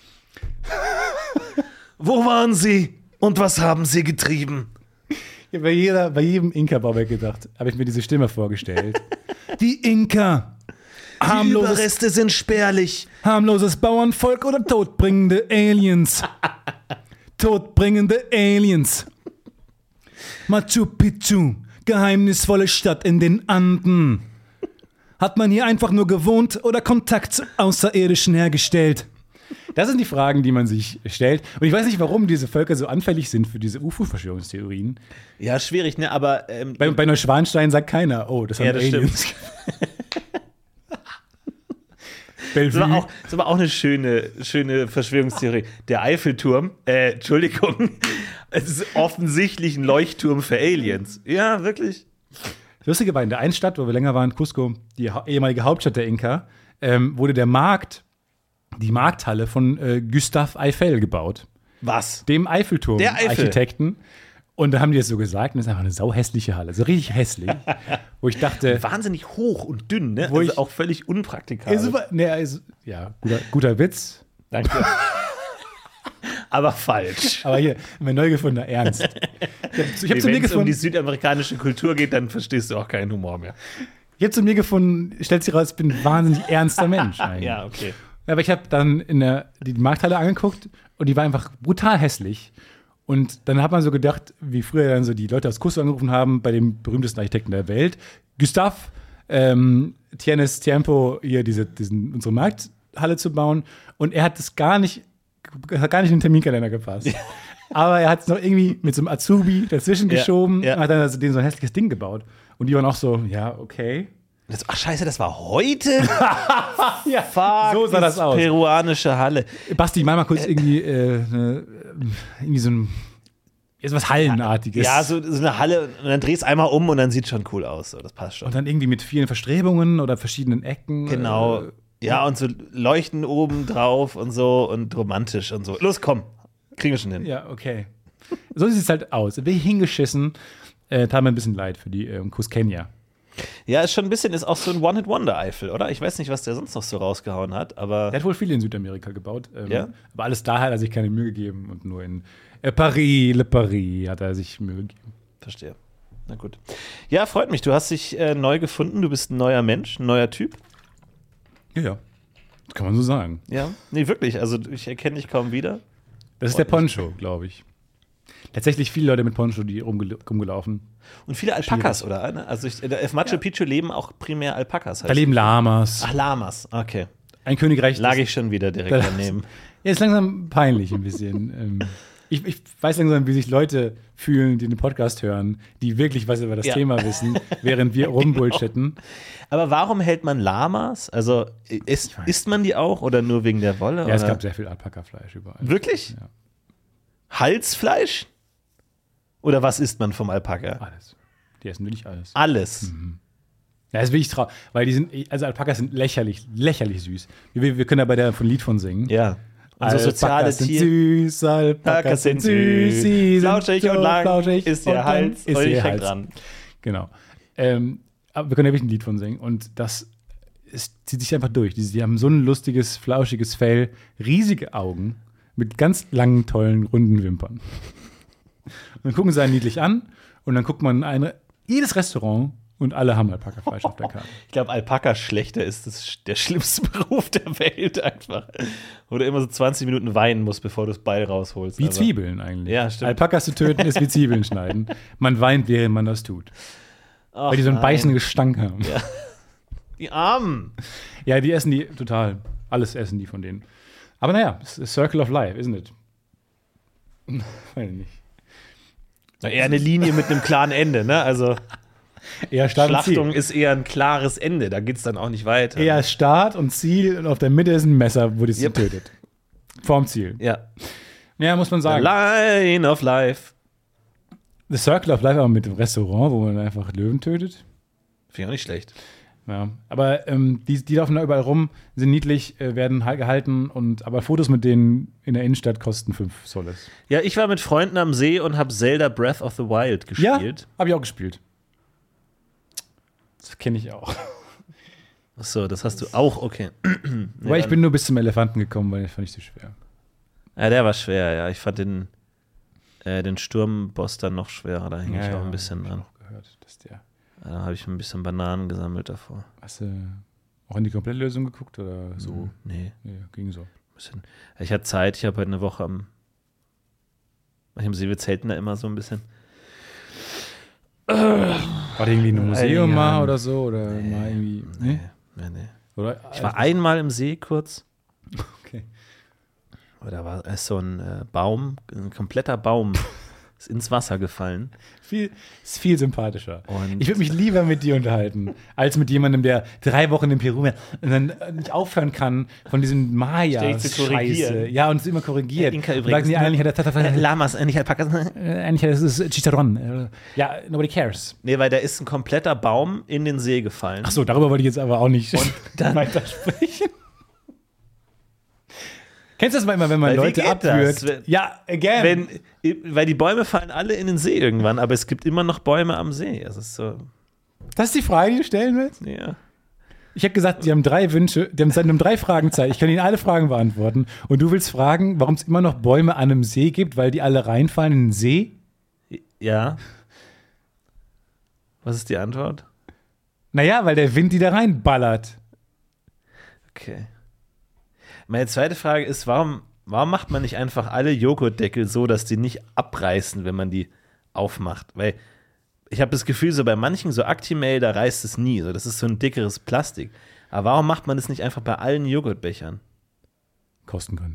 Wo waren sie und was haben sie getrieben? Ja, bei, jeder, bei jedem Inka-Bauwerk gedacht, habe ich mir diese Stimme vorgestellt. Die Inka. Die Harmloses, Überreste sind spärlich. harmloses Bauernvolk oder todbringende Aliens? Todbringende Aliens. Machu Picchu, geheimnisvolle Stadt in den Anden. Hat man hier einfach nur gewohnt oder Kontakt zu Außerirdischen hergestellt? Das sind die Fragen, die man sich stellt. Und ich weiß nicht, warum diese Völker so anfällig sind für diese U F O-Verschwörungstheorien. Ja, schwierig, ne? Aber ähm, Bei, bei Neuschwanstein sagt keiner, oh, das haben Ja, das Aliens. das war, Bellevue. auch, das war auch eine schöne, schöne Verschwörungstheorie. Der Eiffelturm, äh, Entschuldigung, es ist offensichtlich ein Leuchtturm für Aliens. Ja, wirklich. Lustige war, in der einen Stadt, wo wir länger waren, Cusco, die ha- ehemalige Hauptstadt der Inka, ähm, wurde der Markt, die Markthalle von äh, Gustave Eiffel gebaut. Was? Dem Eiffelturm, Der Eiffel. Architekten. Und da haben die das so gesagt, und das ist einfach eine sauhässliche Halle, so richtig hässlich. Wo ich dachte, Wahnsinnig hoch und dünn, ne? Wo Also ich- auch völlig unpraktikabel. ist super, nee, ist, ja, guter, guter Witz, Danke. Aber falsch. aber hier, mein neu gefundener Ernst. Ich habe ich hab zu mir Wenn es um gefunden, die südamerikanische Kultur geht, dann verstehst du auch keinen Humor mehr. ich hab zu mir gefunden, stellt sich raus, ich bin ein wahnsinnig ernster Mensch eigentlich. Ja, okay. Aber ich habe dann in der, die Markthalle angeguckt und die war einfach brutal hässlich. Und dann hat man so gedacht, wie früher dann so die Leute aus Cusco angerufen haben, bei dem berühmtesten Architekten der Welt, Gustave, ähm, tienes tiempo, hier diese, diesen, unsere Markthalle zu bauen. Und er hat das gar nicht, hat gar nicht in den Terminkalender gepasst. Aber er hat es noch irgendwie mit so einem Azubi dazwischen Ja, geschoben ja. und hat dann also denen so ein hässliches Ding gebaut. Und die waren auch so, ja, okay. Das, ach, scheiße, das war heute? Ja, Fuck, so sah das aus. Peruanische Halle. Basti, mal mal kurz irgendwie, äh, ne, irgendwie so ein, jetzt was Hallenartiges. Ja, so, so eine Halle und dann drehst einmal um und dann sieht schon cool aus. So, das passt schon. Und dann irgendwie mit vielen Verstrebungen oder verschiedenen Ecken. Genau. Äh, Ja, und so Leuchten oben drauf und so und romantisch und so. Los, komm. Kriegen wir schon hin. ja, okay. So sieht es halt aus. Wie hingeschissen. Äh, tat mir ein bisschen leid für die ähm, Cusqueña. Ja, ist schon ein bisschen, ist auch so ein One-Hit-Wonder-Eifel, oder? Ich weiß nicht, was der sonst noch so rausgehauen hat, aber. Der hat wohl viel in Südamerika gebaut. Ähm, Ja? Aber alles da hat er sich keine Mühe gegeben und nur in äh, Paris, Le Paris hat er sich Mühe gegeben. Verstehe. Na gut. Ja, freut mich. Du hast dich äh, neu gefunden. Du bist ein neuer Mensch, ein neuer Typ. Ja, ja. Das kann man so sagen. Ja. Nee, wirklich. Also, ich erkenne dich kaum wieder. Das ist der Poncho, glaube ich. Tatsächlich viele Leute mit Poncho, die rumgel rumgelaufen. Und viele Alpakas, oder? Ne? Also, ich, auf Machu Picchu leben auch primär Alpakas. Da leben Lamas. Ach, Lamas. Okay. Ein Königreich. Lag das- ich schon wieder direkt Das- daneben. Ja, ist langsam peinlich ein bisschen. ähm, ich, ich weiß langsam, wie sich Leute fühlen, die den Podcast hören, die wirklich was über das Ja. Thema wissen, während wir rumbullshitten. Aber warum hält man Lamas? Also, isst, isst man die auch oder nur wegen der Wolle? Ja, es oder? gab sehr viel Alpaka-Fleisch überall. Wirklich? Ja. Halsfleisch? Oder was isst man vom Alpaka? Alles. Die essen wirklich alles. Alles. Ja, das ist wirklich traurig, weil die sind, also Alpakas sind lächerlich, lächerlich süß. Wir, wir können da bei der von Lied von singen. Ja. Unser soziale Alpakas sind Tier. süß, Alpakas Alpakas sind sind süß, süß. sie sind Flauschig so und lang flauschig ist und ihr lang Hals ist und ihr ich häng Hals. dran. Genau. Ähm, aber wir können ja wirklich ein Lied von singen und das es zieht sich einfach durch. Die, die haben so ein lustiges, flauschiges Fell, riesige Augen mit ganz langen, tollen, runden Wimpern. Und dann gucken sie einen niedlich an und dann guckt man eine, jedes Restaurant und alle haben Alpaka-Fleisch auf der Karte. Ich glaube, Alpaka schlechter ist das, der schlimmste Beruf der Welt einfach. Wo du immer so zwanzig Minuten weinen musst, bevor du das Beil rausholst. Wie Aber- Zwiebeln eigentlich. Ja, stimmt. Alpakas zu töten ist wie Zwiebeln schneiden. Man weint, während man das tut. Ach, Weil die so einen nein. beißenden Gestank haben. Die Armen. Ja, die essen die total. Alles essen die von denen. Aber naja, es ist Circle of Life, isn't it? Weiß ich nicht. Na, eher eine Linie mit einem klaren Ende, ne? Also, Eher Start Schlachtung und Ziel. ist eher ein klares Ende, da geht's dann auch nicht weiter. Eher Start und Ziel und auf der Mitte ist ein Messer, wo die sie Yep. tötet. Vorm Ziel. Ja. Ja, muss man The sagen. Line of Life. The Circle of Life, aber mit dem Restaurant, wo man einfach Löwen tötet. Finde ich auch nicht schlecht. Ja, aber ähm, die, die laufen da überall rum, sind niedlich, äh, werden halt gehalten, und, aber Fotos mit denen in der Innenstadt kosten fünf Soles. Ja, ich war mit Freunden am See und habe Zelda Breath of the Wild Ja, gespielt. habe ich auch gespielt. Das kenne ich auch. Achso, das hast du auch, okay. Weil ich bin nur bis zum Elefanten gekommen, weil das fand ich zu schwer. Ja, der war schwer, ja. Ich fand den, äh, den Sturmboss dann noch schwerer, da hing Ja, ich auch ja, ein bisschen hab ich dran. auch gehört, dass der. Da habe ich ein bisschen Bananen gesammelt davor. Hast du auch in die Komplettlösung geguckt oder so? Nee, Nee, ging so. ein bisschen. Ich hatte Zeit, ich habe heute eine Woche am. Ich am See, wir zelten da immer so ein bisschen. War das irgendwie ein Museum Einigen mal Jahren. oder so? Oder mal irgendwie. Nee? Nee, nee. Oder? Ich war einmal im See kurz. Okay. Aber da war erst so ein äh, Baum, ein kompletter Baum ist ins Wasser gefallen. Viel, ist viel sympathischer. Und- Ich würde mich lieber mit dir unterhalten, als mit jemandem, der drei Wochen in Peru war und dann nicht aufhören kann von diesem Ständig zu Maya-Scheiße. korrigieren. Ja, und es immer korrigiert. Der Inka Und übrigens, sagen, nee, ne? eigentlich hat er Tata- Äh, Lamas, äh, nicht Alpakas. äh, eigentlich hat es Chicharron. Äh, Ja, nobody cares. Nee, weil da ist ein kompletter Baum in den See gefallen. Ach so, darüber wollte ich jetzt aber auch nicht dann- weitersprechen. Kennst du das manchmal, wenn man Weil wie Leute geht abwürgt? das? Wenn- Ja, again. Wenn, weil die Bäume fallen alle in den See irgendwann, aber es gibt immer noch Bäume am See. Das ist so, Das ist die Frage, die du stellen willst? ja. Ich habe gesagt, die haben drei Wünsche, die haben seit einem drei Fragen Zeit. Ich kann ihnen alle Fragen beantworten. Und du willst fragen, warum es immer noch Bäume an einem See gibt, weil die alle reinfallen in den See? Ja. Was ist die Antwort? Naja, weil der Wind die da reinballert. Okay. Meine zweite Frage ist, warum, warum macht man nicht einfach alle Joghurtdeckel so, dass die nicht abreißen, wenn man die aufmacht? Weil ich habe das Gefühl, so bei manchen, so Actimel, da reißt es nie. So, das ist so ein dickeres Plastik. Aber warum macht man das nicht einfach bei allen Joghurtbechern? Kosten können.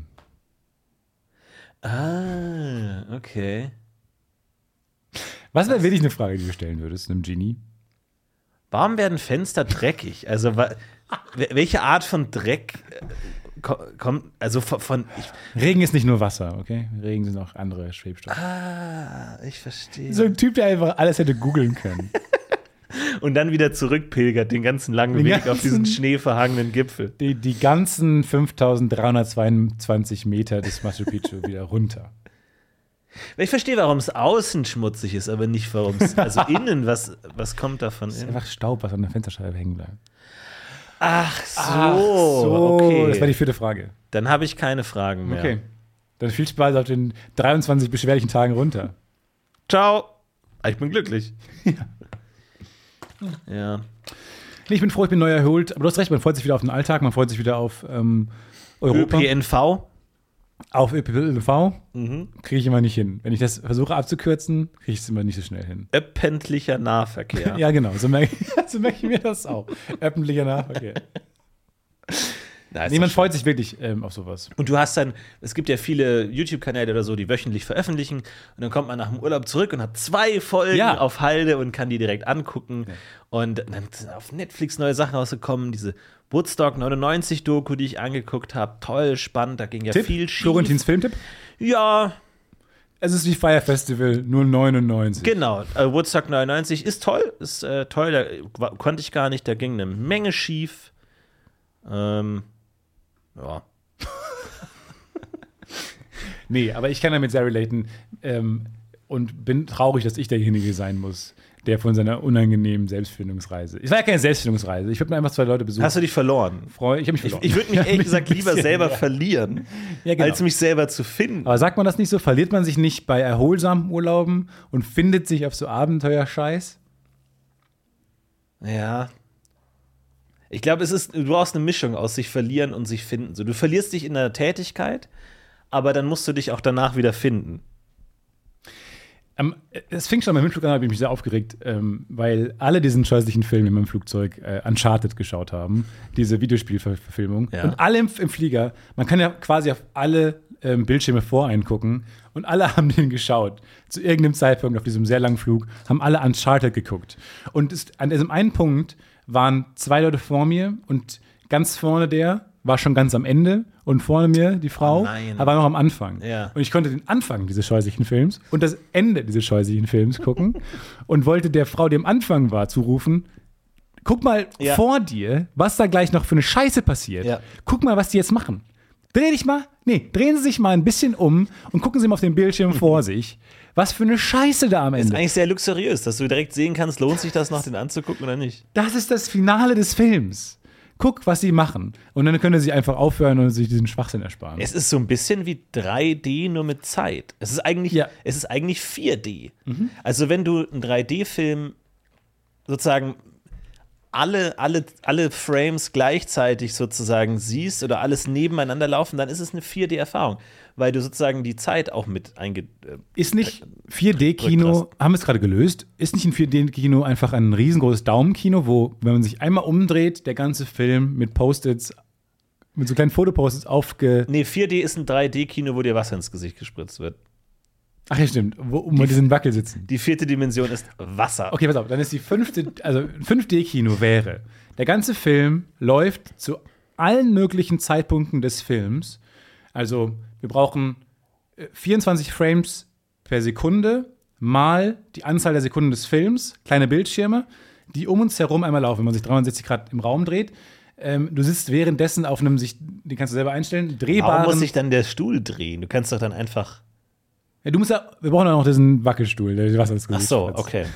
Ah, okay. Was wäre wirklich eine Frage, die du stellen würdest, einem Genie? Warum werden Fenster dreckig? Also, wa- welche Art von Dreck äh, ko- kommt, also von, von ich, Regen ist nicht nur Wasser, okay? Regen sind auch andere Schwebstoffe. ah, ich verstehe. So ein Typ, der einfach alles hätte googeln können. Und dann wieder zurückpilgert, den ganzen langen Den Weg auf diesen ganzen- schneeverhangenen Gipfel. Die, die ganzen fünftausenddreihundertzweiundzwanzig Meter des Machu Picchu wieder runter. Ich verstehe, warum es außen schmutzig ist, aber nicht, warum es, also innen, was, was kommt davon Das ist innen? einfach Staub, was an der Fensterscheibe hängen bleibt. Ach so, so, okay. das war die vierte Frage. Dann habe ich keine Fragen mehr. Okay. Dann viel Spaß auf den dreiundzwanzig beschwerlichen Tagen runter. Ciao. Ah, ich bin glücklich. Ja. Nee, ich bin froh, ich bin neu erholt. Aber du hast recht, man freut sich wieder auf den Alltag, man freut sich wieder auf ähm, Europa. Ö P N V. Auf Ö P N V Mhm. kriege ich immer nicht hin. Wenn ich das versuche abzukürzen, kriege ich es immer nicht so schnell hin. Öffentlicher Nahverkehr. Ja, genau. So merke ich, so merke ich mir das auch. Öffentlicher Nahverkehr. Na, ist Nee, man doch freut sich wirklich ähm, auf sowas. Und du hast dann, es gibt ja viele YouTube-Kanäle oder so, die wöchentlich veröffentlichen. Und dann kommt man nach dem Urlaub zurück und hat zwei Folgen Ja. auf Halde und kann die direkt angucken. Und dann sind auf Netflix neue Sachen rausgekommen. Diese Woodstock neunundneunzig-Doku, die ich angeguckt habe. Toll, spannend, da ging ja Tipp? viel schief. Florentins Filmtipp? Ja, Es ist wie Fire Festival, nur neunundneunzig. genau. Äh, Woodstock neunundneunzig ist toll, ist äh, toll. Da wa- konnte ich gar nicht, da ging eine Menge schief. Ähm, ja. Nee, aber ich kann damit sehr relaten ähm, und bin traurig, dass ich derjenige sein muss, der von seiner unangenehmen Selbstfindungsreise. Es war ja keine Selbstfindungsreise. Ich würde mir einfach zwei Leute besuchen. Hast du dich verloren? Freu- ich habe mich Ich, verloren. ich würde mich Ja, ehrlich ein gesagt lieber bisschen, selber ja. verlieren, Ja, genau. als mich selber zu finden. Aber sagt man das nicht so? Verliert man sich nicht bei erholsamen Urlauben und findet sich auf so Abenteuerscheiß? Ja. Ich glaube, es ist, du brauchst eine Mischung aus sich verlieren und sich finden. So, du verlierst dich in der Tätigkeit, aber dann musst du dich auch danach wieder finden. Ähm, es fing schon beim Hinflug an, habe ich mich sehr aufgeregt, ähm, weil alle diesen scheußlichen Film in meinem Flugzeug äh, Uncharted geschaut haben, diese Videospielverfilmung. Ja. Und alle im, im Flieger, man kann ja quasi auf alle ähm, Bildschirme voreingucken und alle haben den geschaut. Zu irgendeinem Zeitpunkt auf diesem sehr langen Flug haben alle Uncharted geguckt. Und es, an diesem einen Punkt waren zwei Leute vor mir und ganz vorne der war schon ganz am Ende und vorne mir die Frau Oh nein. war noch am Anfang. Ja. Und ich konnte den Anfang dieses scheußlichen Films und das Ende dieses scheußlichen Films gucken und wollte der Frau, die am Anfang war, zurufen, guck mal Ja. vor dir, was da gleich noch für eine Scheiße passiert. Ja. Guck mal, was die jetzt machen. Dreh dich mal, nee, drehen Sie sich mal ein bisschen um und gucken Sie mal auf den Bildschirm vor sich. Was für eine Scheiße da am Ist Ende. eigentlich sehr luxuriös, dass du direkt sehen kannst, lohnt sich das noch, den anzugucken oder nicht. Das ist das Finale des Films. Guck, was sie machen. Und dann können sie einfach aufhören und sich diesen Schwachsinn ersparen. Es ist so ein bisschen wie drei D, nur mit Zeit. Es ist eigentlich, Ja. es ist eigentlich vier D. Also wenn du einen drei D-Film sozusagen alle, alle, alle Frames gleichzeitig sozusagen siehst oder alles nebeneinander laufen, dann ist es eine vier D-Erfahrung, weil du sozusagen die Zeit auch mit einge... äh, Ist nicht vier D-Kino, Rückgrast. haben wir es gerade gelöst, ist nicht ein vier D-Kino einfach ein riesengroßes Daumenkino, wo, wenn man sich einmal umdreht, der ganze Film mit Post-its, mit so kleinen Fotopost-its aufge... Nee, vier D ist ein drei D-Kino, wo dir Wasser ins Gesicht gespritzt wird. Ach ja, stimmt, wo um diesen Wackel sitzen. Die vierte Dimension ist Wasser. Okay, pass auf, dann ist die fünfte, also ein fünf D-Kino wäre, der ganze Film läuft zu allen möglichen Zeitpunkten des Films. Also wir brauchen äh, vierundzwanzig Frames per Sekunde mal die Anzahl der Sekunden des Films, kleine Bildschirme, die um uns herum einmal laufen, wenn man sich dreihundertsechzig Grad im Raum dreht. Ähm, du sitzt währenddessen auf einem, sich, den kannst du selber einstellen, drehbaren... Warum muss sich dann der Stuhl drehen? Du kannst doch dann einfach. Ja, du musst ja, wir brauchen auch noch diesen Wackelstuhl, der dir Wasser ins Ach Gesicht so, spritzt. okay.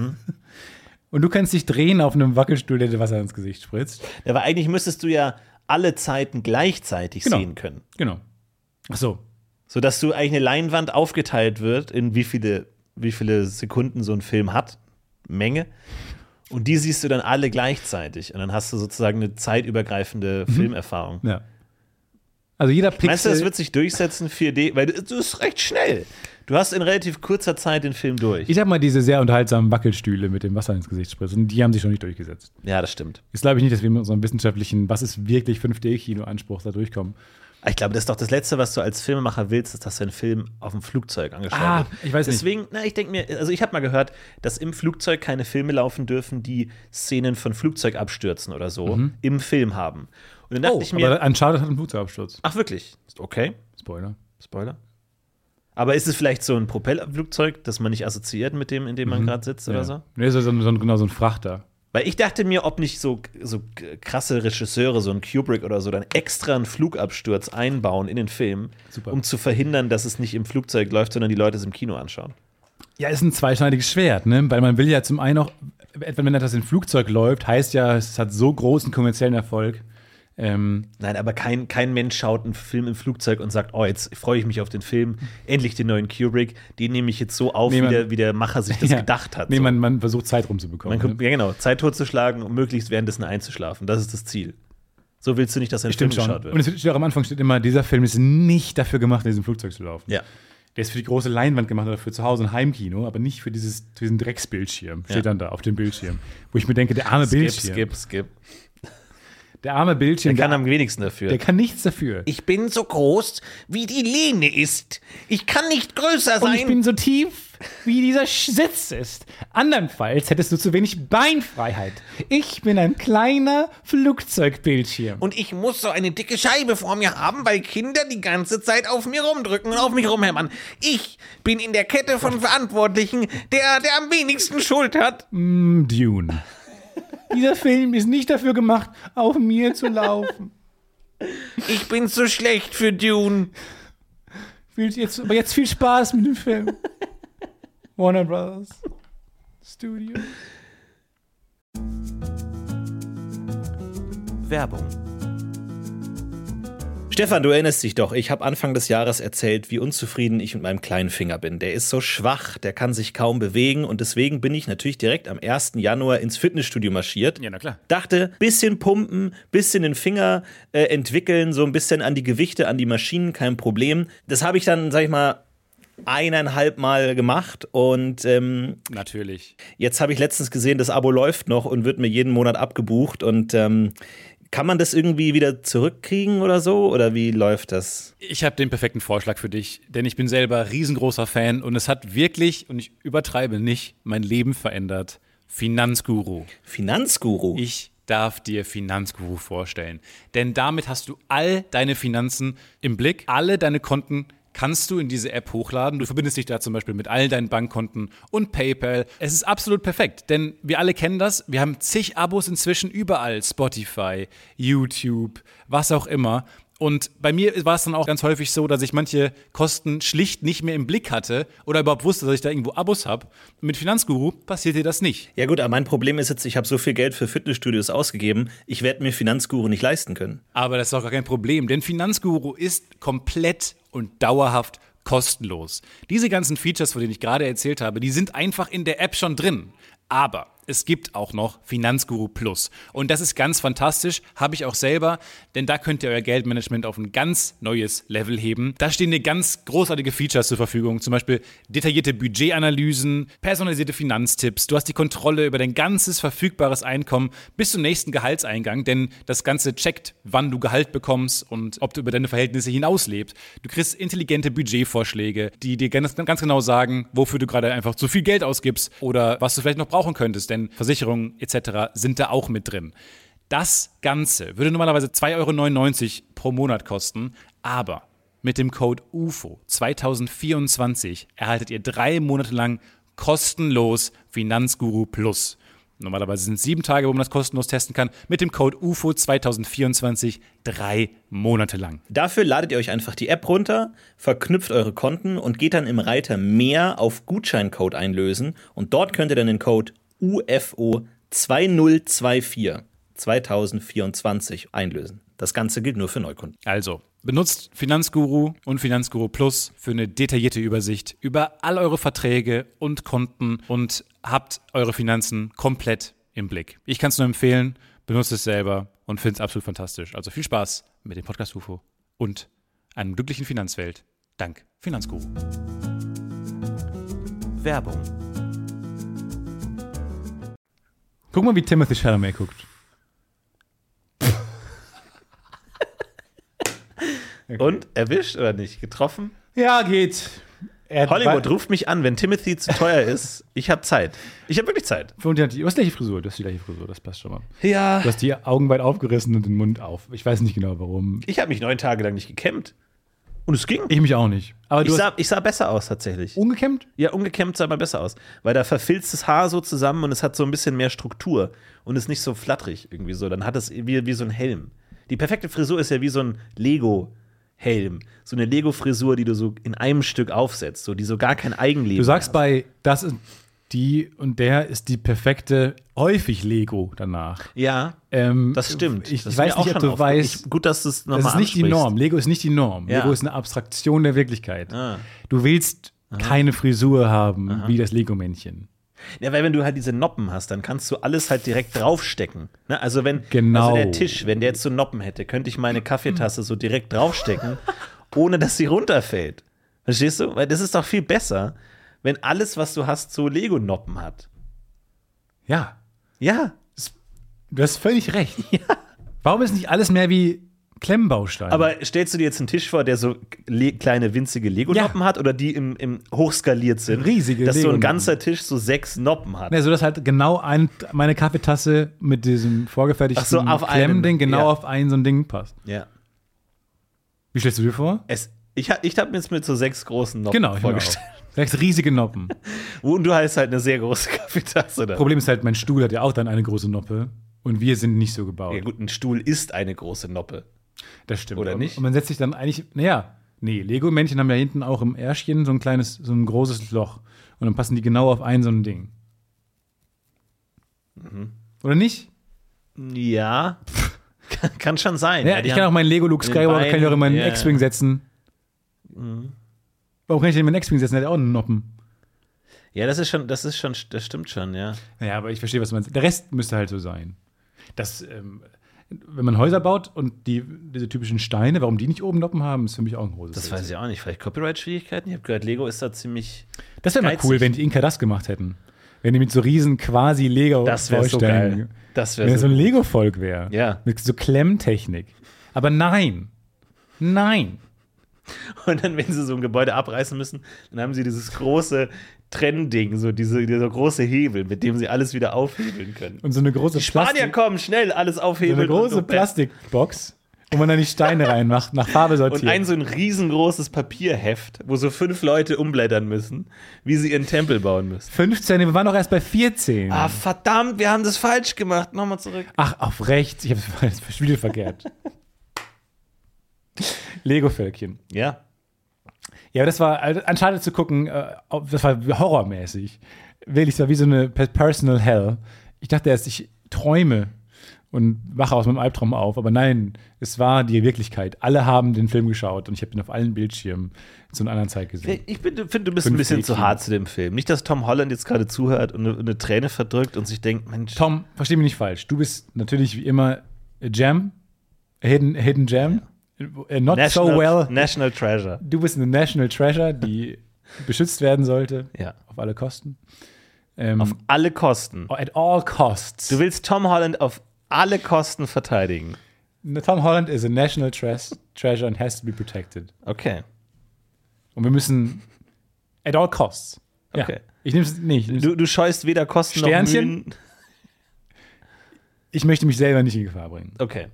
Und du kannst dich drehen auf einem Wackelstuhl, der dir Wasser ins Gesicht spritzt. Aber eigentlich müsstest du ja alle Zeiten gleichzeitig Genau. sehen können. Genau. Ach so. Sodass du eigentlich eine Leinwand aufgeteilt wird, in wie viele, wie viele Sekunden so ein Film hat. Menge. Und die siehst du dann alle gleichzeitig. Und dann hast du sozusagen eine zeitübergreifende Filmerfahrung. Ja. Also jeder Pixel. Meinst du, das wird sich durchsetzen, vier D? Weil das ist recht schnell. Du hast in relativ kurzer Zeit den Film durch. Ich sag mal, diese sehr unterhaltsamen Wackelstühle mit dem Wasser ins Gesicht spritzen, die haben sich schon nicht durchgesetzt. Ja, das stimmt. Jetzt glaube ich nicht, dass wir mit unserem wissenschaftlichen, was ist wirklich fünf D-Kino-Anspruch da durchkommen. Ich glaube, das ist doch das Letzte, was du als Filmemacher willst, ist, dass dein Film auf dem Flugzeug angeschaut Ah, wird. ich weiß nicht. Deswegen, na, ich denke mir, also ich habe mal gehört, dass im Flugzeug keine Filme laufen dürfen, die Szenen von Flugzeugabstürzen oder so im Film haben. Und dann dachte Oh, ich mir, aber Uncharted hat einen Flugzeugabsturz. ach wirklich? Okay, Spoiler. Spoiler. Aber ist es vielleicht so ein Propellerflugzeug, das man nicht assoziiert mit dem, in dem man gerade sitzt oder so? Nee, so, so, so, genau so ein Frachter. Weil ich dachte mir, ob nicht so, so krasse Regisseure, so ein Kubrick oder so, dann extra einen Flugabsturz einbauen in den Film, Super. um zu verhindern, dass es nicht im Flugzeug läuft, sondern die Leute es im Kino anschauen. Ja, ist ein zweischneidiges Schwert, ne? Weil man will ja zum einen auch, etwa wenn etwas im Flugzeug läuft, heißt ja, es hat so großen kommerziellen Erfolg. Ähm, Nein, aber kein, kein Mensch schaut einen Film im Flugzeug und sagt, oh, jetzt freue ich mich auf den Film, endlich den neuen Kubrick, den nehme ich jetzt so auf, Nee, wie, man- der, wie der Macher sich das ja. gedacht hat. Nee, so. man, man versucht Zeit rumzubekommen. Man kommt, ne? ja, genau, Zeit totzuschlagen und möglichst währenddessen einzuschlafen. Das ist das Ziel. So willst du nicht, dass ein Film Stimmt schon. geschaut Und wird. es steht auch am Anfang steht immer, dieser Film ist nicht dafür gemacht, in diesem Flugzeug zu laufen. Ja. Der ist für die große Leinwand gemacht oder für zu Hause ein Heimkino, aber nicht für dieses, für diesen Drecksbildschirm. Steht Ja. dann da auf dem Bildschirm. Wo ich mir denke, der arme Skip, Bildschirm. skip, skip. Der arme Bildschirm, Der kann der, am wenigsten dafür. der kann nichts dafür. Ich bin so groß, wie die Lehne ist. Ich kann nicht größer Und ich bin so tief, wie dieser Sch- Sitz ist. Andernfalls hättest du zu wenig Beinfreiheit. Ich bin ein kleiner Flugzeugbildschirm. Und ich muss so eine dicke Scheibe vor mir haben, weil Kinder die ganze Zeit auf mir rumdrücken und auf mich rumhämmern. Ich bin in der Kette von Verantwortlichen, der, der am wenigsten Schuld hat. Mm, Dune. Dieser Film ist nicht dafür gemacht, auf mir zu laufen. Ich bin zu schlecht für Dune. Viel- Jetzt, aber jetzt viel Spaß mit dem Film. Warner Brothers Studio. Werbung. Stefan, du erinnerst dich doch, ich habe Anfang des Jahres erzählt, wie unzufrieden ich mit meinem kleinen Finger bin. Der ist so schwach, der kann sich kaum bewegen und deswegen bin ich natürlich direkt am ersten Januar ins Fitnessstudio marschiert. Ja, na klar. Dachte, bisschen pumpen, bisschen den Finger äh, entwickeln, so ein bisschen an die Gewichte, an die Maschinen, kein Problem. Das habe ich dann, sag ich mal, eineinhalb Mal gemacht und ähm, Natürlich. jetzt habe ich letztens gesehen, das Abo läuft noch und wird mir jeden Monat abgebucht und ähm, kann man das irgendwie wieder zurückkriegen oder so? Oder wie läuft das? Ich habe den perfekten Vorschlag für dich, denn ich bin selber riesengroßer Fan und es hat wirklich, und ich übertreibe nicht, mein Leben verändert. Finanzguru. Finanzguru? Ich darf dir Finanzguru vorstellen, denn damit hast du all deine Finanzen im Blick, alle deine Konten kannst du in diese App hochladen. Du verbindest dich da zum Beispiel mit all deinen Bankkonten und PayPal. Es ist absolut perfekt, denn wir alle kennen das. Wir haben zig Abos inzwischen überall. Spotify, YouTube, was auch immer. Und bei mir war es dann auch ganz häufig so, dass ich manche Kosten schlicht nicht mehr im Blick hatte oder überhaupt wusste, dass ich da irgendwo Abos habe. Mit Finanzguru passiert dir das nicht. Ja gut, aber mein Problem ist jetzt, ich habe so viel Geld für Fitnessstudios ausgegeben, ich werde mir Finanzguru nicht leisten können. Aber das ist auch gar kein Problem, denn Finanzguru ist komplett und dauerhaft kostenlos. Diese ganzen Features, von denen ich gerade erzählt habe, die sind einfach in der App schon drin. Aber es gibt auch noch Finanzguru Plus. Und das ist ganz fantastisch, habe ich auch selber, denn da könnt ihr euer Geldmanagement auf ein ganz neues Level heben. Da stehen dir ganz großartige Features zur Verfügung, zum Beispiel detaillierte Budgetanalysen, personalisierte Finanztipps. Du hast die Kontrolle über dein ganzes verfügbares Einkommen bis zum nächsten Gehaltseingang, denn das Ganze checkt, wann du Gehalt bekommst und ob du über deine Verhältnisse hinauslebst. Du kriegst intelligente Budgetvorschläge, die dir ganz, ganz genau sagen, wofür du gerade einfach zu viel Geld ausgibst oder was du vielleicht noch brauchen könntest, denn Versicherungen et cetera sind da auch mit drin. Das Ganze würde normalerweise zwei Euro neunundneunzig pro Monat kosten, aber mit dem Code U F O zwanzig vierundzwanzig erhaltet ihr drei Monate lang kostenlos Finanzguru Plus. Normalerweise sind es sieben Tage, wo man das kostenlos testen kann. Mit dem Code U F O zwanzig vierundzwanzig drei Monate lang. Dafür ladet ihr euch einfach die App runter, verknüpft eure Konten und geht dann im Reiter Mehr auf Gutscheincode einlösen. Und dort könnt ihr dann den Code U F O zwanzig vierundzwanzig zwanzig vierundzwanzig einlösen. Das Ganze gilt nur für Neukunden. Also, benutzt Finanzguru und Finanzguru Plus für eine detaillierte Übersicht über all eure Verträge und Konten und habt eure Finanzen komplett im Blick. Ich kann es nur empfehlen, benutzt es selber und finde es absolut fantastisch. Also viel Spaß mit dem Podcast U F O und einer glücklichen Finanzwelt. Dank Finanzguru. Werbung. Guck mal, wie Timothée Chalamet guckt. Okay. Und erwischt oder nicht? Getroffen? Ja, geht. Er Hollywood ruft mich an, wenn Timothy zu teuer ist. Ich habe Zeit. Ich habe wirklich Zeit. Du hast die gleiche Frisur, du hast die gleiche Frisur, das passt schon mal. Ja. Du hast die Augen weit aufgerissen und den Mund auf. Ich weiß nicht genau, warum. Ich habe mich neun Tage lang nicht gekämmt. Und es ging. Ich mich auch nicht. Aber du ich, hast sah, ich sah besser aus, tatsächlich. Ungekämmt? Ja, ungekämmt sah mal besser aus. Weil da verfilzt das Haar so zusammen und es hat so ein bisschen mehr Struktur. Und ist nicht so flatterig irgendwie so. Dann hat es wie, wie so ein Helm. Die perfekte Frisur ist ja wie so ein Lego-Helm. So eine Lego-Frisur, die du so in einem Stück aufsetzt. So, die so gar kein Eigenleben Du sagst hat. bei das ist die und der ist die perfekte, häufig Lego danach. Ja, Ähm, das stimmt. Ich, das ich weiß nicht, ob du weißt, ich, gut, dass du es nochmal das ist nicht die ansprichst. Norm. Lego ist nicht die Norm. Ja. Lego ist eine Abstraktion der Wirklichkeit. Ah. Du willst keine Frisur haben wie das Lego-Männchen. Ja, weil wenn du halt diese Noppen hast, dann kannst du alles halt direkt draufstecken. Ne? Also wenn Genau. also der Tisch, wenn der jetzt so Noppen hätte, könnte ich meine Kaffeetasse so direkt draufstecken, ohne dass sie runterfällt. Verstehst du? Weil das ist doch viel besser, wenn alles, was du hast, so Lego-Noppen hat. Ja, Ja. du hast völlig recht. Warum ist nicht alles mehr wie Klemmbausteine? Aber stellst du dir jetzt einen Tisch vor, der so le- kleine, winzige Lego-Noppen Ja. hat oder die im, im hochskaliert sind? Riesige Dass so ein Lego-Noppen. ganzer Tisch so sechs Noppen hat. Ne, so dass halt genau ein, meine Kaffeetasse mit diesem vorgefertigten Ach so, auf einem, Klemmding genau ja. auf ein so ein Ding passt. Ja. Wie stellst du dir vor? Es, ich ha- ich habe mir jetzt mit so sechs großen Noppen Genau, ich vorgestellt. vorgestellt. Sechs riesige Noppen. Und du hast halt eine sehr große Kaffeetasse da. Problem ist halt, mein Stuhl hat ja auch dann eine große Noppe und wir sind nicht so gebaut. Ja gut, ein Stuhl ist eine große Noppe. Das stimmt. Oder Und- nicht? Und man setzt sich dann eigentlich, naja, nee, Lego-Männchen haben ja hinten auch im Ärschchen so ein kleines, so ein großes Loch. Und dann passen die genau auf ein so ein Ding. Mhm. Oder nicht? Ja, kann, kann schon sein. Ja, die ich kann auch haben- meinen Lego Luke in den Skywalker kann ich auch in meinen Beinen, ja. X-Wing setzen. Mhm. Warum kann ich den in meinen X-Wing setzen? Der hat ja auch einen Noppen. Ja, das ist schon, das ist schon, das stimmt schon, ja. Naja, aber ich verstehe, was du meinst. Der Rest müsste halt so sein. Das, ähm, wenn man Häuser baut und die, diese typischen Steine, warum die nicht oben Noppen haben, ist für mich auch ein großes Das Rätsel. weiß ich auch nicht. Vielleicht Copyright-Schwierigkeiten? Ich habe gehört, Lego ist da ziemlich. Das wäre mal geizig. cool, wenn die Inka das gemacht hätten. Wenn die mit so riesen quasi Lego Das wäre so geil. Das Wenn wäre das so so ein gut. Lego-Volk wäre. Ja. Mit so Klemmtechnik. Aber nein. Nein. Und dann, wenn sie so ein Gebäude abreißen müssen, dann haben sie dieses große Trennding, so diese, dieser große Hebel, mit dem sie alles wieder aufhebeln können. Und so eine große Die Spanier Plastik, kommen, schnell, alles so aufhebeln. eine große und, Plastikbox, wo man dann die Steine reinmacht, nach Farbe sortiert. und ein so ein riesengroßes Papierheft, wo so fünf Leute umblättern müssen, wie sie ihren Tempel bauen müssen. fünfzehn, wir waren doch erst bei vierzehn. Ah, verdammt, wir haben das falsch gemacht. Nochmal zurück. Ach, auf rechts. Ich habe es wieder verkehrt. Lego-Völkchen. Ja. Ja, aber das war also, anscheinend zu gucken, äh, ob- das war horrormäßig. Wirklich, es war wie so eine pe- Personal Hell. Ich dachte erst, ich träume und wache aus meinem Albtraum auf. Aber nein, es war die Wirklichkeit. Alle haben den Film geschaut und ich habe ihn auf allen Bildschirmen zu einer anderen Zeit gesehen. Ich finde, du bist Fünf ein bisschen Mädchen. zu hart zu dem Film. Nicht, dass Tom Holland jetzt gerade zuhört und eine, eine Träne verdrückt und sich denkt, Mensch, Tom, versteh mich nicht falsch. Du bist natürlich wie immer a Gem, a hidden, a hidden Gem. Uh, Not National, so well. National Treasure. Du bist eine National Treasure, die beschützt werden sollte. Ja. Auf alle Kosten. Ähm, Auf alle Kosten. at all costs. Du willst Tom Holland auf alle Kosten verteidigen. Tom Holland is a national tres- treasure and has to be protected. Okay. Und wir müssen at all costs. Ja. Okay. Ich nehme es nicht. Ich, Du, du scheust weder Kosten noch Sternchen? Mühen. ich möchte mich selber nicht in Gefahr bringen. Okay.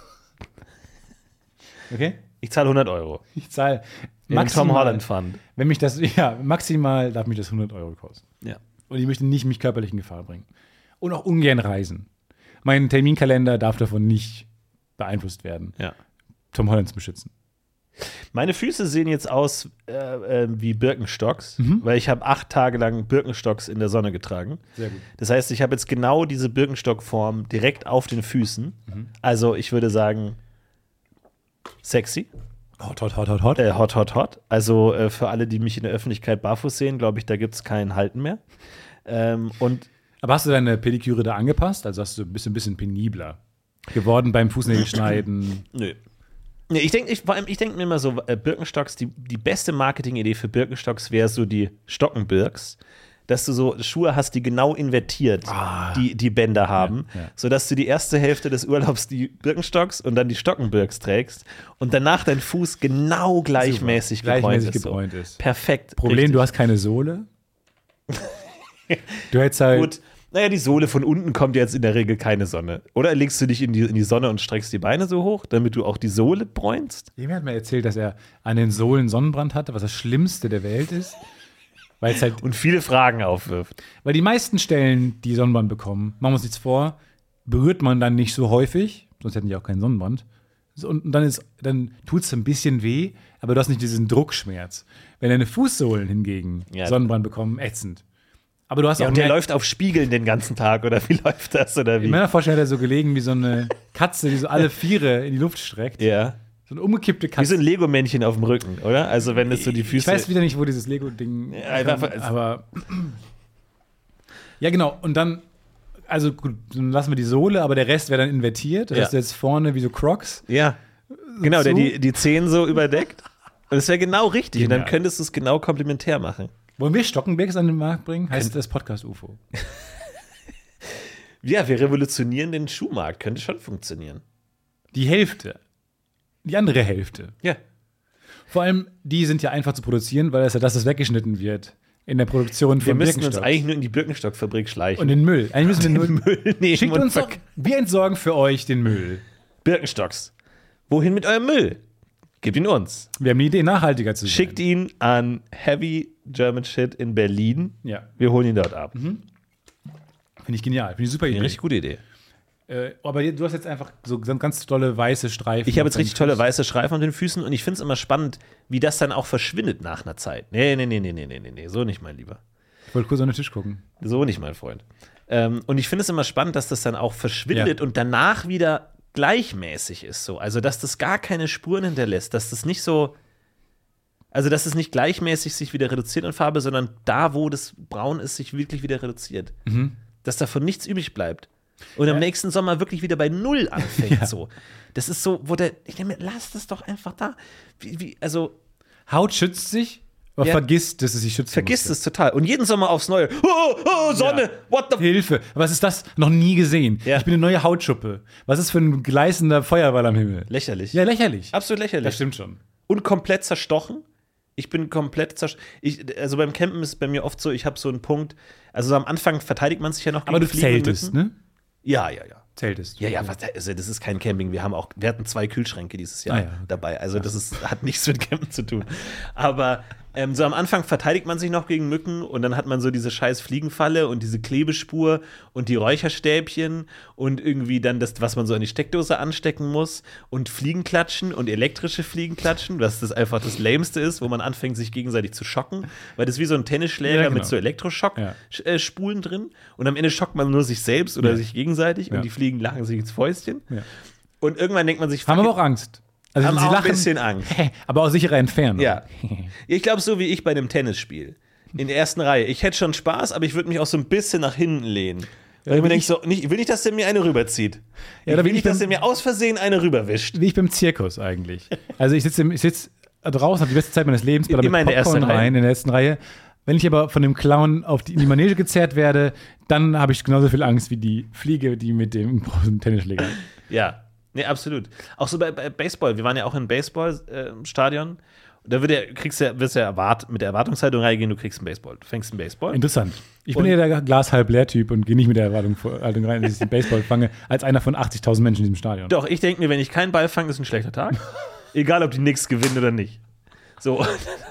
Okay? Ich zahle hundert Euro. Ich zahle In den maximal, Tom Holland Fund. wenn mich das, ja, maximal darf mich das hundert Euro kosten. Ja. Und ich möchte nicht mich körperlich in Gefahr bringen. Und auch ungern reisen. Mein Terminkalender darf davon nicht beeinflusst werden, ja. Tom Holland zu beschützen. Meine Füße sehen jetzt aus äh, äh, wie Birkenstocks, Mhm. weil ich habe acht Tage lang Birkenstocks in der Sonne getragen. Sehr gut. Das heißt, ich habe jetzt genau diese Birkenstock-Form direkt auf den Füßen. Mhm. Also ich würde sagen, sexy, Hot, hot, hot, hot, hot. äh, hot, hot, hot. Also äh, für alle, die mich in der Öffentlichkeit barfuß sehen, glaube ich, da gibt es kein Halten mehr. Ähm, und Aber hast du deine Pediküre da angepasst? Also hast du ein bisschen, ein bisschen penibler geworden beim Fußnägelschneiden? nö. Nee, ich denke ich, vor allem, ich denk mir immer so, äh, Birkenstocks, die, die beste Marketingidee für Birkenstocks wäre so die Stockenbirks. Dass du so Schuhe hast, die genau invertiert die, die Bänder haben, Ja, ja. sodass du die erste Hälfte des Urlaubs die Birkenstocks und dann die Stockenbirks trägst und danach dein Fuß genau gleichmäßig, Super. gebräunt, Gleichmäßig ist, gebräunt so. ist. Perfekt. Problem, richtig. du hast keine Sohle. Du hättest halt. Gut. Naja, die Sohle von unten kommt jetzt in der Regel keine Sonne. Oder legst du dich in die, in die Sonne und streckst die Beine so hoch, damit du auch die Sohle bräunst? Jemand hat mir erzählt, dass er an den Sohlen Sonnenbrand hatte, was das Schlimmste der Welt ist. Weil es halt, Und viele Fragen aufwirft. weil die meisten Stellen, die Sonnenbrand bekommen, machen wir uns nichts vor, berührt man dann nicht so häufig, sonst hätten die auch keinen Sonnenbrand. So, und dann, ist, dann tut es ein bisschen weh, aber du hast nicht diesen Druckschmerz. Wenn deine Fußsohlen hingegen Ja. Sonnenbrand bekommen, ätzend. Aber du hast Ja, auch und der mehr, läuft auf Spiegeln den ganzen Tag, oder wie läuft das, oder wie? in meiner Vorstellung hat er so gelegen wie so eine Katze, die so alle Viere in die Luft streckt. Ja. So eine umgekippte Wie Katze. so ein Lego-Männchen auf dem Rücken, oder? Also wenn es so die Füße. Ich weiß wieder nicht, wo dieses Lego-Ding Ja, einfach- ähm, aber ja, genau. Und dann, also gut, dann lassen wir die Sohle, aber der Rest wäre dann invertiert. Das Ja. heißt jetzt vorne wie so Crocs. Ja. Genau, der So. die, die Zehen so überdeckt. Und das wäre genau richtig. Und dann Genial. könntest du es genau komplementär machen. Wollen wir Stockenbergs an den Markt bringen? Heißt das Podcast-U F O. Ja, wir revolutionieren den Schuhmarkt. Könnte schon funktionieren. Die Hälfte. Die andere Hälfte. Ja. Vor allem, die sind ja einfach zu produzieren, weil es ja das, was weggeschnitten wird in der Produktion Wir von müssen uns Birkenstocks. eigentlich nur in die Birkenstock-Fabrik schleichen. Und den Müll. Eigentlich müssen wir den Müll. Müll nehmen Schickt und uns doch, verk- wir entsorgen für euch den Müll. Birkenstocks. Wohin mit eurem Müll? Gebt ihn uns. Wir haben die Idee, nachhaltiger zu sein. Schickt ihn an Heavy German Shit in Berlin. Ja, Wir holen ihn dort ab. finde ich genial. Finde ich super Idee. Eine richtig gute Idee. Äh, aber du hast jetzt einfach so ganz tolle weiße Streifen. Ich habe auf jetzt richtig deinen tolle Fuß. weiße Streifen an den Füßen und ich finde es immer spannend, wie das dann auch verschwindet nach einer Zeit. Nee, nee, nee, nee, nee, nee, nee, nee, so nicht, mein Lieber. Ich wollte kurz an den Tisch gucken. So nicht, mein Freund. Ähm, und ich finde es immer spannend, dass das dann auch verschwindet Ja. und danach wieder gleichmäßig ist. So. Also, dass das gar keine Spuren hinterlässt, dass das nicht so, also, dass es nicht gleichmäßig sich wieder reduziert an Farbe, sondern da, wo das braun ist, sich wirklich wieder reduziert. Mhm. Dass davon nichts übrig bleibt. Und Ja. am nächsten Sommer wirklich wieder bei Null anfängt. Ja. So. Das ist so, wo der, ich denke mir, lass das doch einfach da. Wie, wie, also, Haut schützt sich, aber Ja. vergisst, dass es sich schützen vergiss musste. es total. Und jeden Sommer aufs Neue. Oh, oh Sonne, Ja. what the f. Hilfe. Was ist das? Noch nie gesehen. Ja. Ich bin eine neue Hautschuppe. Was ist für ein gleißender Feuerball am Himmel? Lächerlich. Ja, lächerlich. Absolut lächerlich. Das stimmt schon. Und komplett zerstochen. Ich bin komplett zerstochen. Ich, also beim Campen ist es bei mir oft so, ich habe so einen Punkt, also so am Anfang verteidigt man sich ja noch Aber du Fliegen und zeltest, Mücken. ne? Ja, ja, ja. Zeltest. Ja, ja, was, also das ist kein Camping. Wir haben auch, wir hatten zwei Kühlschränke dieses Jahr Ah, ja, okay. dabei. Also das ist, hat nichts mit Campen zu tun. Aber ähm, so am Anfang verteidigt man sich noch gegen Mücken und dann hat man so diese scheiß Fliegenfalle und diese Klebespur und die Räucherstäbchen und irgendwie dann das, was man so an die Steckdose anstecken muss und Fliegenklatschen und elektrische Fliegenklatschen, dass das einfach das Lämste ist, wo man anfängt, sich gegenseitig zu schocken, weil das ist wie so ein Tennisschläger Ja, genau. mit so Elektroschock-Spulen Ja. drin und am Ende schockt man nur sich selbst oder Ja. sich gegenseitig Ja. und die Fliegen lachen sich ins Fäustchen. Ja. Und irgendwann denkt man sich, Haben fuck aber it, auch Angst. Also haben sie auch lachen, ein bisschen Angst. aber aus sicherer Entfernung. Ja. Ich glaube, so wie ich bei einem Tennisspiel. In der ersten Reihe. Ich hätte schon Spaß, aber ich würde mich auch so ein bisschen nach hinten lehnen. Weil ich mir wie denke, so, nicht, ich will nicht, dass der mir eine rüberzieht. Ja, ich da will bin nicht, ich beim- dass der mir aus Versehen eine rüberwischt. Wie ich beim Zirkus eigentlich. Also ich sitze ich sitz draußen, habe die beste Zeit meines Lebens, Immer in der ersten Reihe. rein, in der ersten Reihe. Wenn ich aber von dem Clown auf die, in die Manege gezerrt werde, dann habe ich genauso viel Angst wie die Fliege, die mit dem großen Tennisschläger. Ja, nee, absolut. Auch so bei, bei Baseball. Wir waren ja auch im Baseballstadion. Da wird ja, kriegst du ja, wirst ja erwart, mit der Erwartungshaltung reingehen, du kriegst einen Baseball. Du fängst einen Baseball. Interessant. Ich bin Und- eher der Glas halb leer Typ und gehe nicht mit der Erwartungshaltung rein, dass ich den Baseball fange, als einer von achtzigtausend Menschen in diesem Stadion. Doch, ich denke mir, wenn ich keinen Ball fange, ist ein schlechter Tag. Egal, ob die Knicks gewinnen oder nicht. So.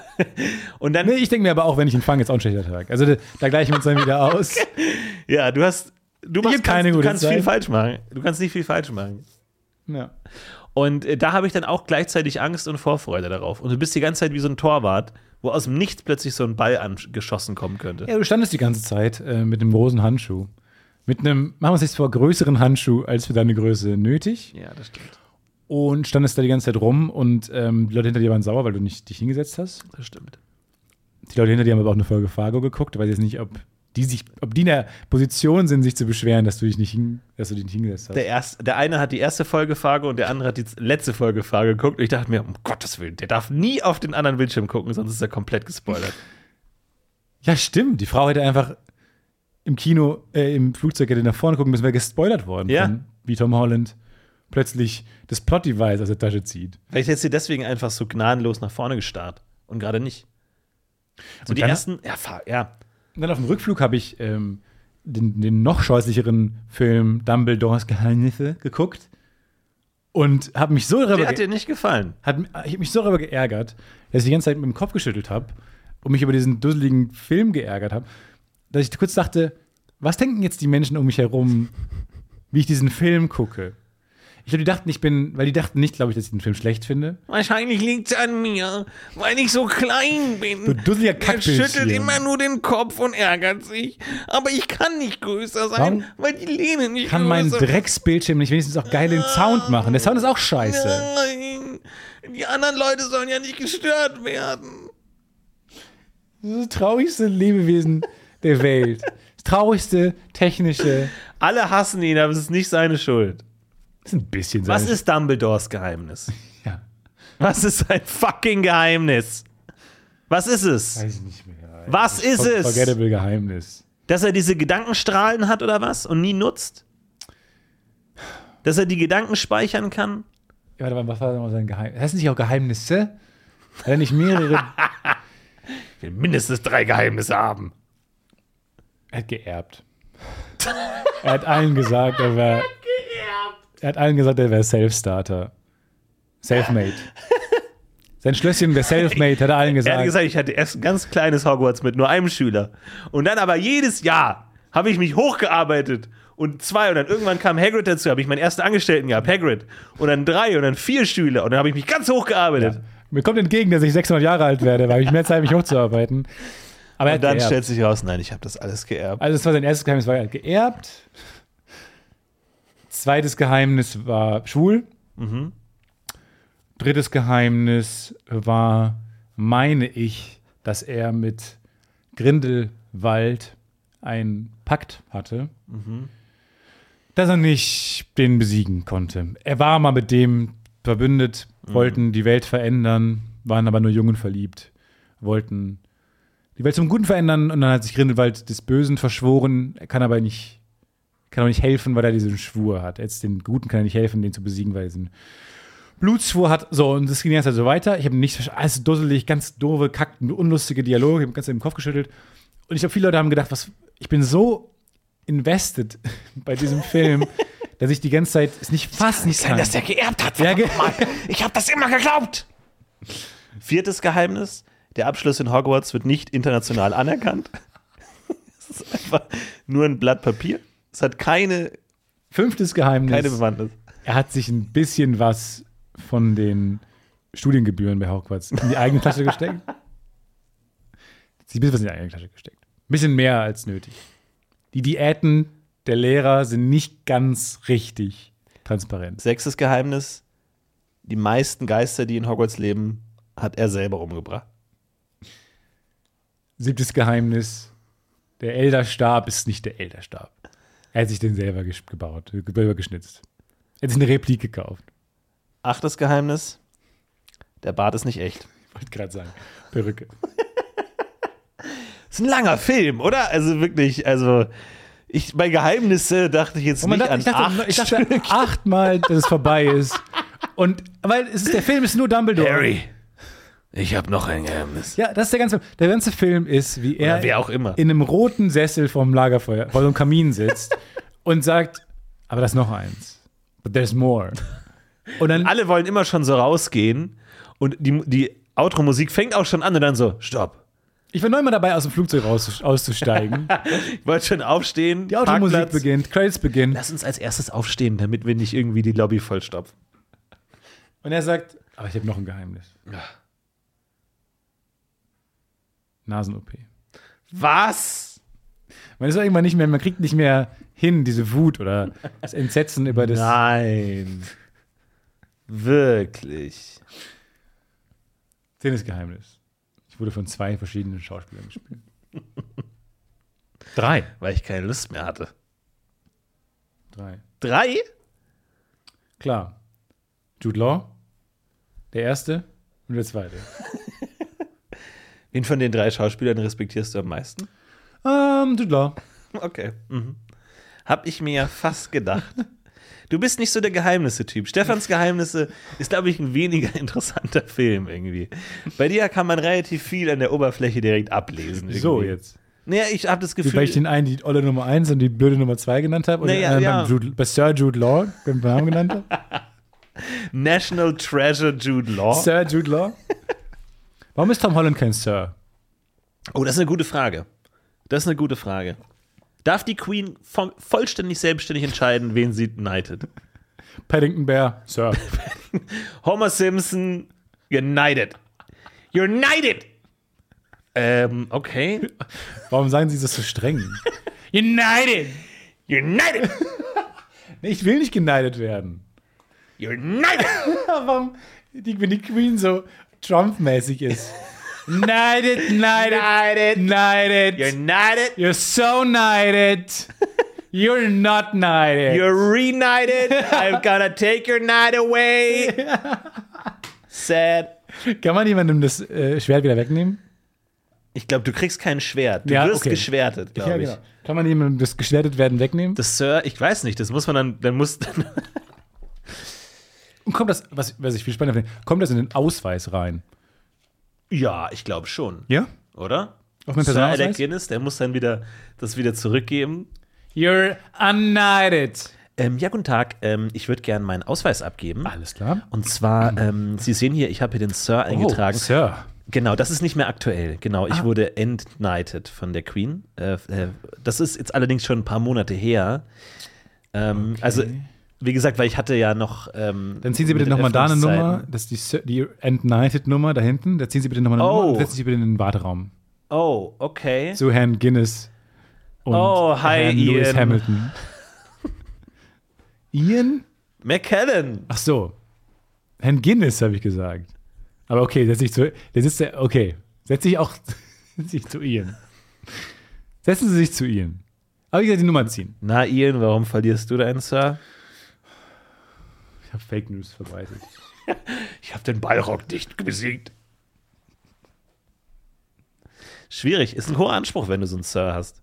Und dann, Nee, ich denke mir aber auch, wenn ich ihn fange, ist auch ein schlechter Tag. Also da, da gleichen wir uns dann wieder aus. ja, du hast, du machst, hab keine kannst, du gute kannst viel Zeit. falsch machen. Du kannst nicht viel falsch machen. Ja. Und äh, da habe ich dann auch gleichzeitig Angst und Vorfreude darauf. Und du bist die ganze Zeit wie so ein Torwart, wo aus dem Nichts plötzlich so ein Ball angeschossen kommen könnte. Ja, du standest die ganze Zeit äh, mit einem großen Handschuh. Mit einem, machen wir uns nichts vor, größeren Handschuh als für deine Größe nötig. Ja, das stimmt. Und standest da die ganze Zeit rum und ähm, die Leute hinter dir waren sauer, weil du nicht dich hingesetzt hast. Das stimmt. Die Leute hinter dir haben aber auch eine Folge Fargo geguckt. Ich weiß jetzt nicht, ob die, sich, ob die in der Position sind, sich zu beschweren, dass du dich nicht, hin, dass du dich nicht hingesetzt hast. Der, erst, der eine hat die erste Folge Fargo und der andere hat die letzte Folge Fargo geguckt. Und ich dachte mir, um Gottes Willen, der darf nie auf den anderen Bildschirm gucken, sonst ist er komplett gespoilert. Ja, stimmt. Die Frau hätte einfach im Kino, äh, im Flugzeug hätte nach vorne gucken müssen, wäre gespoilert worden. Ja. Von, wie Tom Holland plötzlich das Plot-Device aus der Tasche zieht. Vielleicht hätte sie deswegen einfach so gnadenlos nach vorne gestarrt und gerade nicht. So Und die dann- ersten, ja, fahr, ja. Und dann auf dem Rückflug habe ich ähm, den, den noch scheußlicheren Film Dumbledores Geheimnisse geguckt und habe mich so darüber Der hat ge- dir nicht gefallen. hat, ich habe mich so darüber geärgert, dass ich die ganze Zeit mit dem Kopf geschüttelt habe und mich über diesen dusseligen Film geärgert habe, dass ich kurz dachte, was denken jetzt die Menschen um mich herum, wie ich diesen Film gucke? Ich glaube, die dachten, ich bin, weil die dachten nicht, glaube ich, dass ich den Film schlecht finde. Wahrscheinlich liegt es an mir, weil ich so klein bin. Du dusseliger Er Kackbildschirm. schüttelt immer nur den Kopf und ärgert sich. Aber ich kann nicht größer sein, Warum weil die Lehne nicht Kann mein größer Drecksbildschirm nicht wenigstens auch geil den Sound machen? Der Sound ist auch scheiße. Nein, die anderen Leute sollen ja nicht gestört werden. Das ist das traurigste Lebewesen der Welt. Das traurigste technische. Alle hassen ihn, aber es ist nicht seine Schuld. Das ist ein bisschen Was seine- ist Dumbledores Geheimnis? Ja, Was ist sein fucking Geheimnis? Was ist es? weiß ich nicht mehr. Was ist es? Forgettable Geheimnis. Dass er diese Gedankenstrahlen hat oder was und nie nutzt? Dass er die Gedanken speichern kann? Ja, warte mal, was war denn noch sein Geheimnis? Heißt nicht auch Geheimnisse? Hat er nicht mehrere. Ich will mindestens drei Geheimnisse haben. Er hat geerbt. Er hat allen gesagt, er wäre. Er hat allen gesagt, er wäre Self-Starter. Selfmade. Sein Schlösschen wäre Selfmade, hat er allen Er gesagt. hat gesagt, ich hatte erst ein ganz kleines Hogwarts mit nur einem Schüler. Und dann aber jedes Jahr habe ich mich hochgearbeitet. Und zwei, und dann irgendwann kam Hagrid dazu, habe ich meinen ersten Angestellten gehabt, Hagrid. Und dann drei und dann vier Schüler. Und dann habe ich mich ganz hochgearbeitet. Mir kommt entgegen, dass ich sechshundert Jahre alt werde, weil ich mehr Zeit, mich hochzuarbeiten. Aber er Und hat dann geerbt. stellt sich raus, nein, ich habe das alles geerbt. Also, das war sein erstes Geheimnis, war er hat geerbt. Zweites Geheimnis war schwul. Mhm. Drittes Geheimnis war, meine ich, dass er mit Grindelwald einen Pakt hatte. Mhm. dass er nicht den besiegen konnte. Er war mal mit dem verbündet, wollten mhm. die Welt verändern, waren aber nur jung und verliebt, wollten die Welt zum Guten verändern und dann hat sich Grindelwald des Bösen verschworen. Er kann aber nicht, kann auch nicht helfen, weil er diesen Schwur hat. Jetzt den Guten kann er nicht helfen, den zu besiegen, weil er diesen Blutschwur hat. So, und das ging jetzt also weiter. Ich habe nicht verstanden, alles dusselig, ganz doofe, kackten, unlustige Dialoge. Ich habe ganz im Kopf geschüttelt. Und ich glaube, viele Leute haben gedacht, was, ich bin so invested bei diesem Film, dass ich die ganze Zeit es nicht fassen kann. Sein, dass der geerbt hat. Ja, ge- ich habe das immer geglaubt. Viertes Geheimnis. Der Abschluss in Hogwarts wird nicht international anerkannt. Es ist einfach nur ein Blatt Papier. Es hat keine Fünftes Geheimnis. Keine Bewandtnis. Er hat sich ein bisschen was von den Studiengebühren bei Hogwarts in die eigene Tasche gesteckt. Sie ein bisschen was in die eigene Tasche gesteckt. Ein bisschen mehr als nötig. Die Diäten der Lehrer sind nicht ganz richtig transparent. Sechstes Geheimnis. Die meisten Geister, die in Hogwarts leben, hat er selber umgebracht. Siebtes Geheimnis. Der Elderstab ist nicht der Elderstab. Er hat sich den selber ges- gebaut, selber geschnitzt. Er hat sich eine Replik gekauft. Achtes Geheimnis. Der Bart ist nicht echt. Ich wollte gerade sagen, Perücke. Das ist ein langer Film, oder? Also wirklich, also ich, bei Geheimnisse dachte ich jetzt Und man nicht dachte, an ich dachte, acht ich dachte achtmal, dass es vorbei ist. Und weil es ist, der Film ist nur Dumbledore. Harry, ich habe noch ein Geheimnis. Ja, das ist der ganze Film. Der ganze Film ist, wie er Oder wer auch immer. in einem roten Sessel vorm Lagerfeuer, vor so einem Kamin sitzt und sagt, aber da ist noch eins. But there's more. Und dann Alle wollen immer schon so rausgehen und die, die Outro-Musik fängt auch schon an und dann so, stopp. Ich war neunmal dabei, aus dem Flugzeug raus, auszusteigen. Ich wollte schon aufstehen. Die Automusik Parkplatz. beginnt, Credits beginnen. Lass uns als erstes aufstehen, damit wir nicht irgendwie die Lobby vollstopfen. Und er sagt, aber ich habe noch ein Geheimnis. Nasen-O P. Was? Man ist irgendwann nicht mehr, man kriegt nicht mehr hin, diese Wut oder das Entsetzen über das. Nein. Wirklich. Zehntes Geheimnis. Ich wurde von zwei verschiedenen Schauspielern gespielt. Drei. Weil ich keine Lust mehr hatte. Drei. Drei? Klar. Jude Law, der erste und der zweite. Wen von den drei Schauspielern respektierst du am meisten? Ähm, Jude Law. Okay. Mhm. Hab ich mir ja fast gedacht. Du bist nicht so der Geheimnisse-Typ. Stefans Geheimnisse ist, glaube ich, ein weniger interessanter Film irgendwie. Bei dir kann man relativ viel an der Oberfläche direkt ablesen. Wieso irgendwie. jetzt? Naja, ich habe das Gefühl. Weil ich den einen die olle Nummer eins und die blöde Nummer zwei genannt habe? Oder Naja, den ja. beim Jude, bei Sir Jude Law beim Namen genannt habe? National Treasure Jude Law. Sir Jude Law? Warum ist Tom Holland kein Sir? Oh, das ist eine gute Frage. Das ist eine gute Frage. Darf die Queen vo- vollständig selbstständig entscheiden, wen sie knightet? Paddington Bear, Sir. Homer Simpson, you're knighted. You're knighted! Ähm, okay. Warum sagen sie das so streng? United! You're knighted! Nee, ich will nicht geneidet werden. You're knighted! Warum, die, wenn die Queen so Trump-mäßig ist. Knighted, knighted, Knighted! knighted. You're knighted! You're so knighted. You're not knighted. You're reunited! I'm gonna take your night away! Sad. Kann man jemandem das äh, Schwert wieder wegnehmen? Ich glaube, du kriegst kein Schwert. Du Ja, wirst okay. geschwertet, glaube ich. genau. Kann man jemandem das geschwertet werden wegnehmen? Das Sir, ich weiß nicht, das muss man dann, dann muss dann Und kommt das, was, was ich viel spannender finde, kommt das in den Ausweis rein? Ja, ich glaube schon. Ja? Oder? Auf meinen Sir Personalausweis? Alec Guinness, der muss dann wieder das wieder zurückgeben. You're unknighted. Ähm, ja, guten Tag. Ähm, ich würde gerne meinen Ausweis abgeben. Alles klar. Und zwar, ähm, Sie sehen hier, ich habe hier den Sir eingetragen. Oh, Sir. Genau, das ist nicht mehr aktuell. Genau, ich Ah. wurde entknighted von der Queen. Äh, äh, das ist jetzt allerdings schon ein paar Monate her. Ähm, Okay. Also, wie gesagt, weil ich hatte ja noch. Ähm, Dann ziehen Sie bitte mit nochmal da eine Öffnungszeiten- Nummer. Das ist die, Sir- die Entknighted-Nummer da hinten. Da ziehen Sie bitte nochmal eine Oh. Nummer und setzen Sie bitte in den Warteraum. Oh, okay. Zu Herrn Guinness und Oh, hi, Herrn Lewis Ian. Hamilton. Ian? McKellen. Ach so. Herrn Guinness, habe ich gesagt. Aber okay, setz dich zu. Der sitzt der. Okay. Setz dich auch setz dich zu Ian. Setzen Sie sich zu Ian. Aber ich werde die Nummer ziehen. Na, Ian, warum verlierst du deinen Sir? Ich habe Ian, warum verlierst du deinen Sir? Ich habe Fake News verbreitet. Ich habe den Balrog nicht besiegt. Schwierig. Ist ein hoher Anspruch, wenn du so einen Sir hast.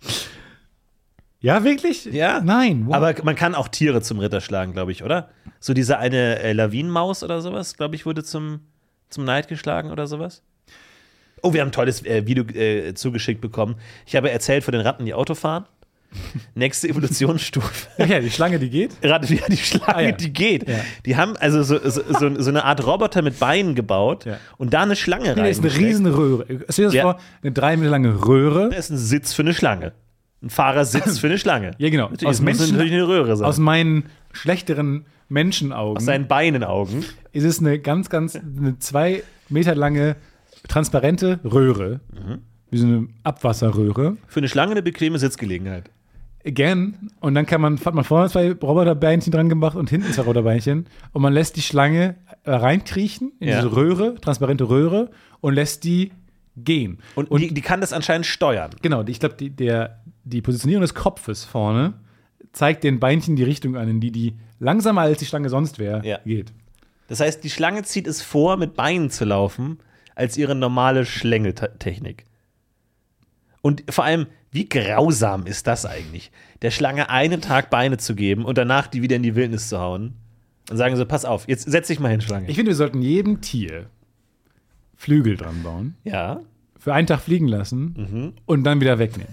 Ja, wirklich? Ja. Nein. Wow. Aber man kann auch Tiere zum Ritter schlagen, glaube ich, oder? So diese eine äh, Lawinenmaus oder sowas, glaube ich, wurde zum, zum Neid geschlagen oder sowas. Oh, wir haben ein tolles äh, Video äh, zugeschickt bekommen. Ich habe erzählt von den Ratten, die Auto fahren. Nächste Evolutionsstufe. Ja, die Schlange, die geht? Ratte, ja, die Schlange, ah, ja. die geht. Ja. Die haben also so, so, so, so eine Art Roboter mit Beinen gebaut ja. und da eine Schlange rein. Das ist eine Riesenröhre. Stell dir das ja. vor, eine drei Meter lange Röhre. Das ist ein Sitz für eine Schlange. Ein Fahrersitz für eine Schlange. Ja, genau. Natürlich, Aus, muss Menschen, natürlich eine Röhre sein. aus meinen schlechteren Menschenaugen. Aus seinen Beinenaugen. Ist es eine ganz, ganz, eine zwei Meter lange transparente Röhre. Mhm. Wie so eine Abwasserröhre. Für eine Schlange eine bequeme Sitzgelegenheit. Gern. Und dann kann man, hat man vorne zwei Roboterbeinchen dran gemacht und hinten zwei Roboterbeinchen. Und man lässt die Schlange reinkriechen in ja. diese Röhre, transparente Röhre, und lässt die gehen. Und, und die, die kann das anscheinend steuern. Genau, ich glaube, die, der, die Positionierung des Kopfes vorne zeigt den Beinchen die Richtung an, in die die langsamer als die Schlange sonst wäre, ja. geht. Das heißt, die Schlange zieht es vor, mit Beinen zu laufen, als ihre normale Schlängeltechnik. Und vor allem, wie grausam ist das eigentlich, der Schlange einen Tag Beine zu geben und danach die wieder in die Wildnis zu hauen und sagen so, pass auf, jetzt setz dich mal hin, Schlange. Ich finde, wir sollten jedem Tier Flügel dran bauen. Ja. Für einen Tag fliegen lassen mhm. und dann wieder wegnehmen.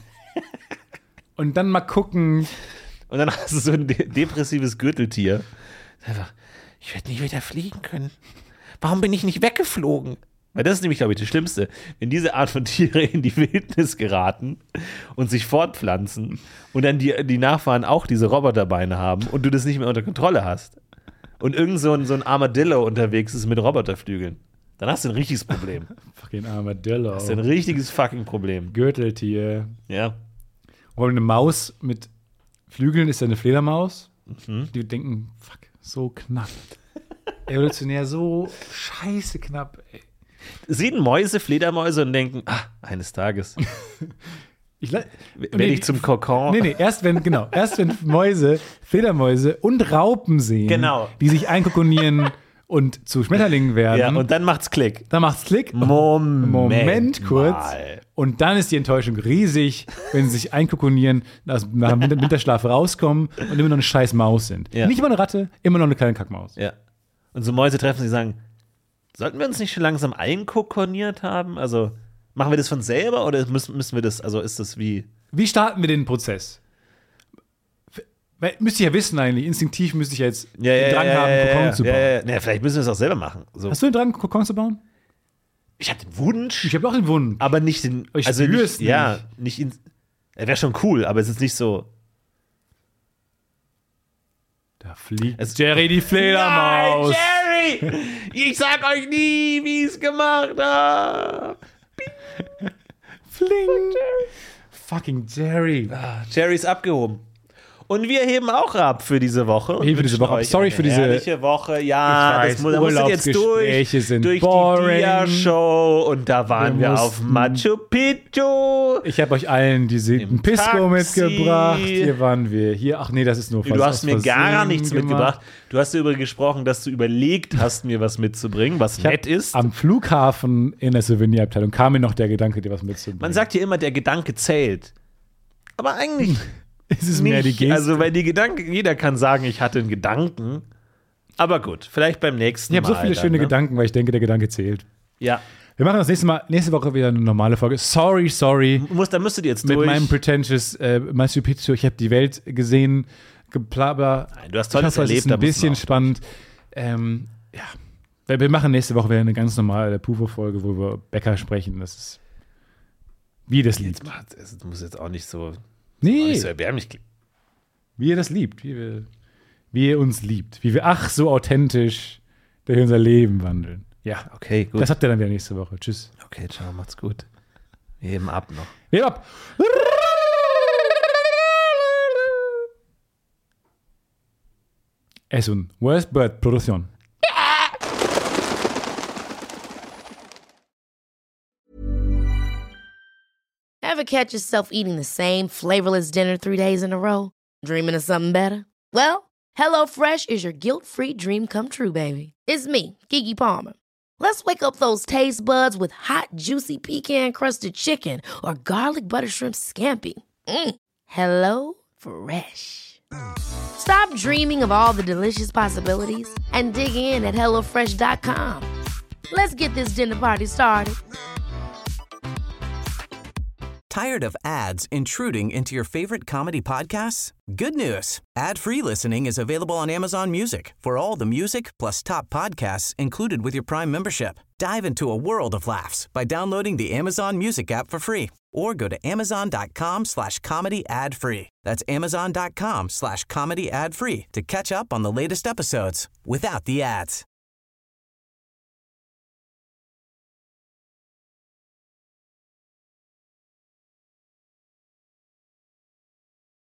Und dann mal gucken. Und dann hast du so ein de- depressives Gürteltier. Einfach, ich werde nicht wieder fliegen können. Warum bin ich nicht weggeflogen? Weil das ist nämlich, glaube ich, das Schlimmste. Wenn diese Art von Tiere in die Wildnis geraten und sich fortpflanzen und dann die, die Nachfahren auch diese Roboterbeine haben und du das nicht mehr unter Kontrolle hast und irgend so ein, so ein Armadillo unterwegs ist mit Roboterflügeln, dann hast du ein richtiges Problem. Fucking Armadillo. Das ist ein richtiges fucking Problem. Gürteltier. Ja. Und eine Maus mit Flügeln ist ja eine Fledermaus. Mhm. Die denken, fuck, so knapp. Evolutionär so scheiße knapp, ey. Sehen Mäuse Fledermäuse und denken, ah, eines Tages ich le- werde nee, ich zum Kokon. Nee, nee, erst wenn, genau, erst wenn Mäuse, Fledermäuse und Raupen sehen, Genau. die sich einkokonieren und zu Schmetterlingen werden, Ja, und dann macht's Klick. dann macht's Klick. Moment, Moment kurz. mal. Und dann ist die Enttäuschung riesig, wenn sie sich einkokonieren, aus, nach dem Winter- Winterschlaf rauskommen und immer noch eine scheiß Maus sind. Ja. Nicht immer eine Ratte, immer noch eine kleine Kackmaus. Ja. Und so Mäuse treffen sich und sagen, sollten wir uns nicht schon langsam einkokoniert haben? Also, machen wir das von selber oder müssen, müssen wir das, also ist das wie. Wie starten wir den Prozess? Weil, müsste ich ja wissen eigentlich, instinktiv müsste ich ja jetzt Ja, ja, den Drang ja, haben, ja, Kokon ja, zu bauen. ja, ja. Ja, vielleicht müssen wir es auch selber machen. So. Hast du den Drang, Kokon zu bauen? Ich habe den Wunsch, Ich habe auch den Wunsch. aber nicht den. Aber ich also spüre nicht, es nicht. Ja, nicht in. Er wäre schon cool, aber es ist nicht so. Da fliegt Es- Jerry die Fledermaus. Nein, Jerry! Ich sag euch nie, wie ich es gemacht habe. Fling. Fucking Jerry. Jerry ist abgehoben. Und wir heben auch ab für diese Woche. Und Heben für diese wünschen Woche ab. euch Sorry eine für diese- herrliche Woche. Ja, Ich weiß, das muss, da musst du jetzt durch, Urlaubsgespräche sind durch boring. die Dia-Show. Und da waren Wir wir, auf mussten- Machu Picchu. Ich habe euch allen diese Im Pisco Taxi. mitgebracht. Hier waren wir. Hier, ach nee, das ist nur Du aus hast mir gar Versehen nichts gemacht. mitgebracht. Du hast darüber gesprochen, dass du überlegt hast, mir was mitzubringen, was Ich hab nett ist. Am Flughafen in der Souvenirabteilung kam mir noch der Gedanke, dir was mitzubringen. Man sagt ja immer, der Gedanke zählt. Aber eigentlich es ist nicht. mehr die Geste. Also, weil die Gedanken, jeder kann sagen, ich hatte einen Gedanken. Aber gut, vielleicht beim nächsten ich Mal. habe so viele dann, schöne ne? Gedanken, weil ich denke, der Gedanke zählt. Ja. Wir machen das nächste Mal, nächste Woche wieder eine normale Folge. Sorry, sorry. Muss, da müsstet ihr jetzt Mit durch. meinem pretentious äh, Machu Picchu. Ich habe die Welt gesehen, geplapper. Nein, du hast Ich Tolles hoffe, es erlebt. ist ein da musst du bisschen auch- spannend. Ähm, ja. Wir wir machen nächste Woche wieder eine ganz normale Pufo-Folge, wo wir über Bäcker sprechen. Das ist wie ihr das liebt. Jetzt macht es muss jetzt auch nicht so, auch Nee, nicht so erbärmlich klingen. wie ihr das liebt. Wie, wir, wie ihr uns liebt. Wie wir, ach, so authentisch durch unser Leben wandeln. Ja, Okay, gut. das habt ihr dann wieder nächste Woche. Tschüss. Okay, ciao, macht's gut. Wir heben ab noch. Leb ab. Es un Worst Bird Produktion. Ever catch yourself eating the same flavorless dinner three days in a row? Dreaming of something better? Well, HelloFresh is your guilt-free dream come true, baby. It's me, Keke Palmer. Let's wake up those taste buds with hot, juicy pecan-crusted chicken or garlic butter shrimp scampi. Mm. Hello Fresh. Stop dreaming of all the delicious possibilities and dig in at hello fresh dot com. Let's get this dinner party started. Tired of ads intruding into your favorite comedy podcasts? Good news. Ad-free listening is available on Amazon Music for all the music plus top podcasts included with your Prime membership. Dive into a world of laughs by downloading the Amazon Music app for free or go to amazon.com slash comedy ad free. That's amazon.com slash comedy ad free to catch up on the latest episodes without the ads.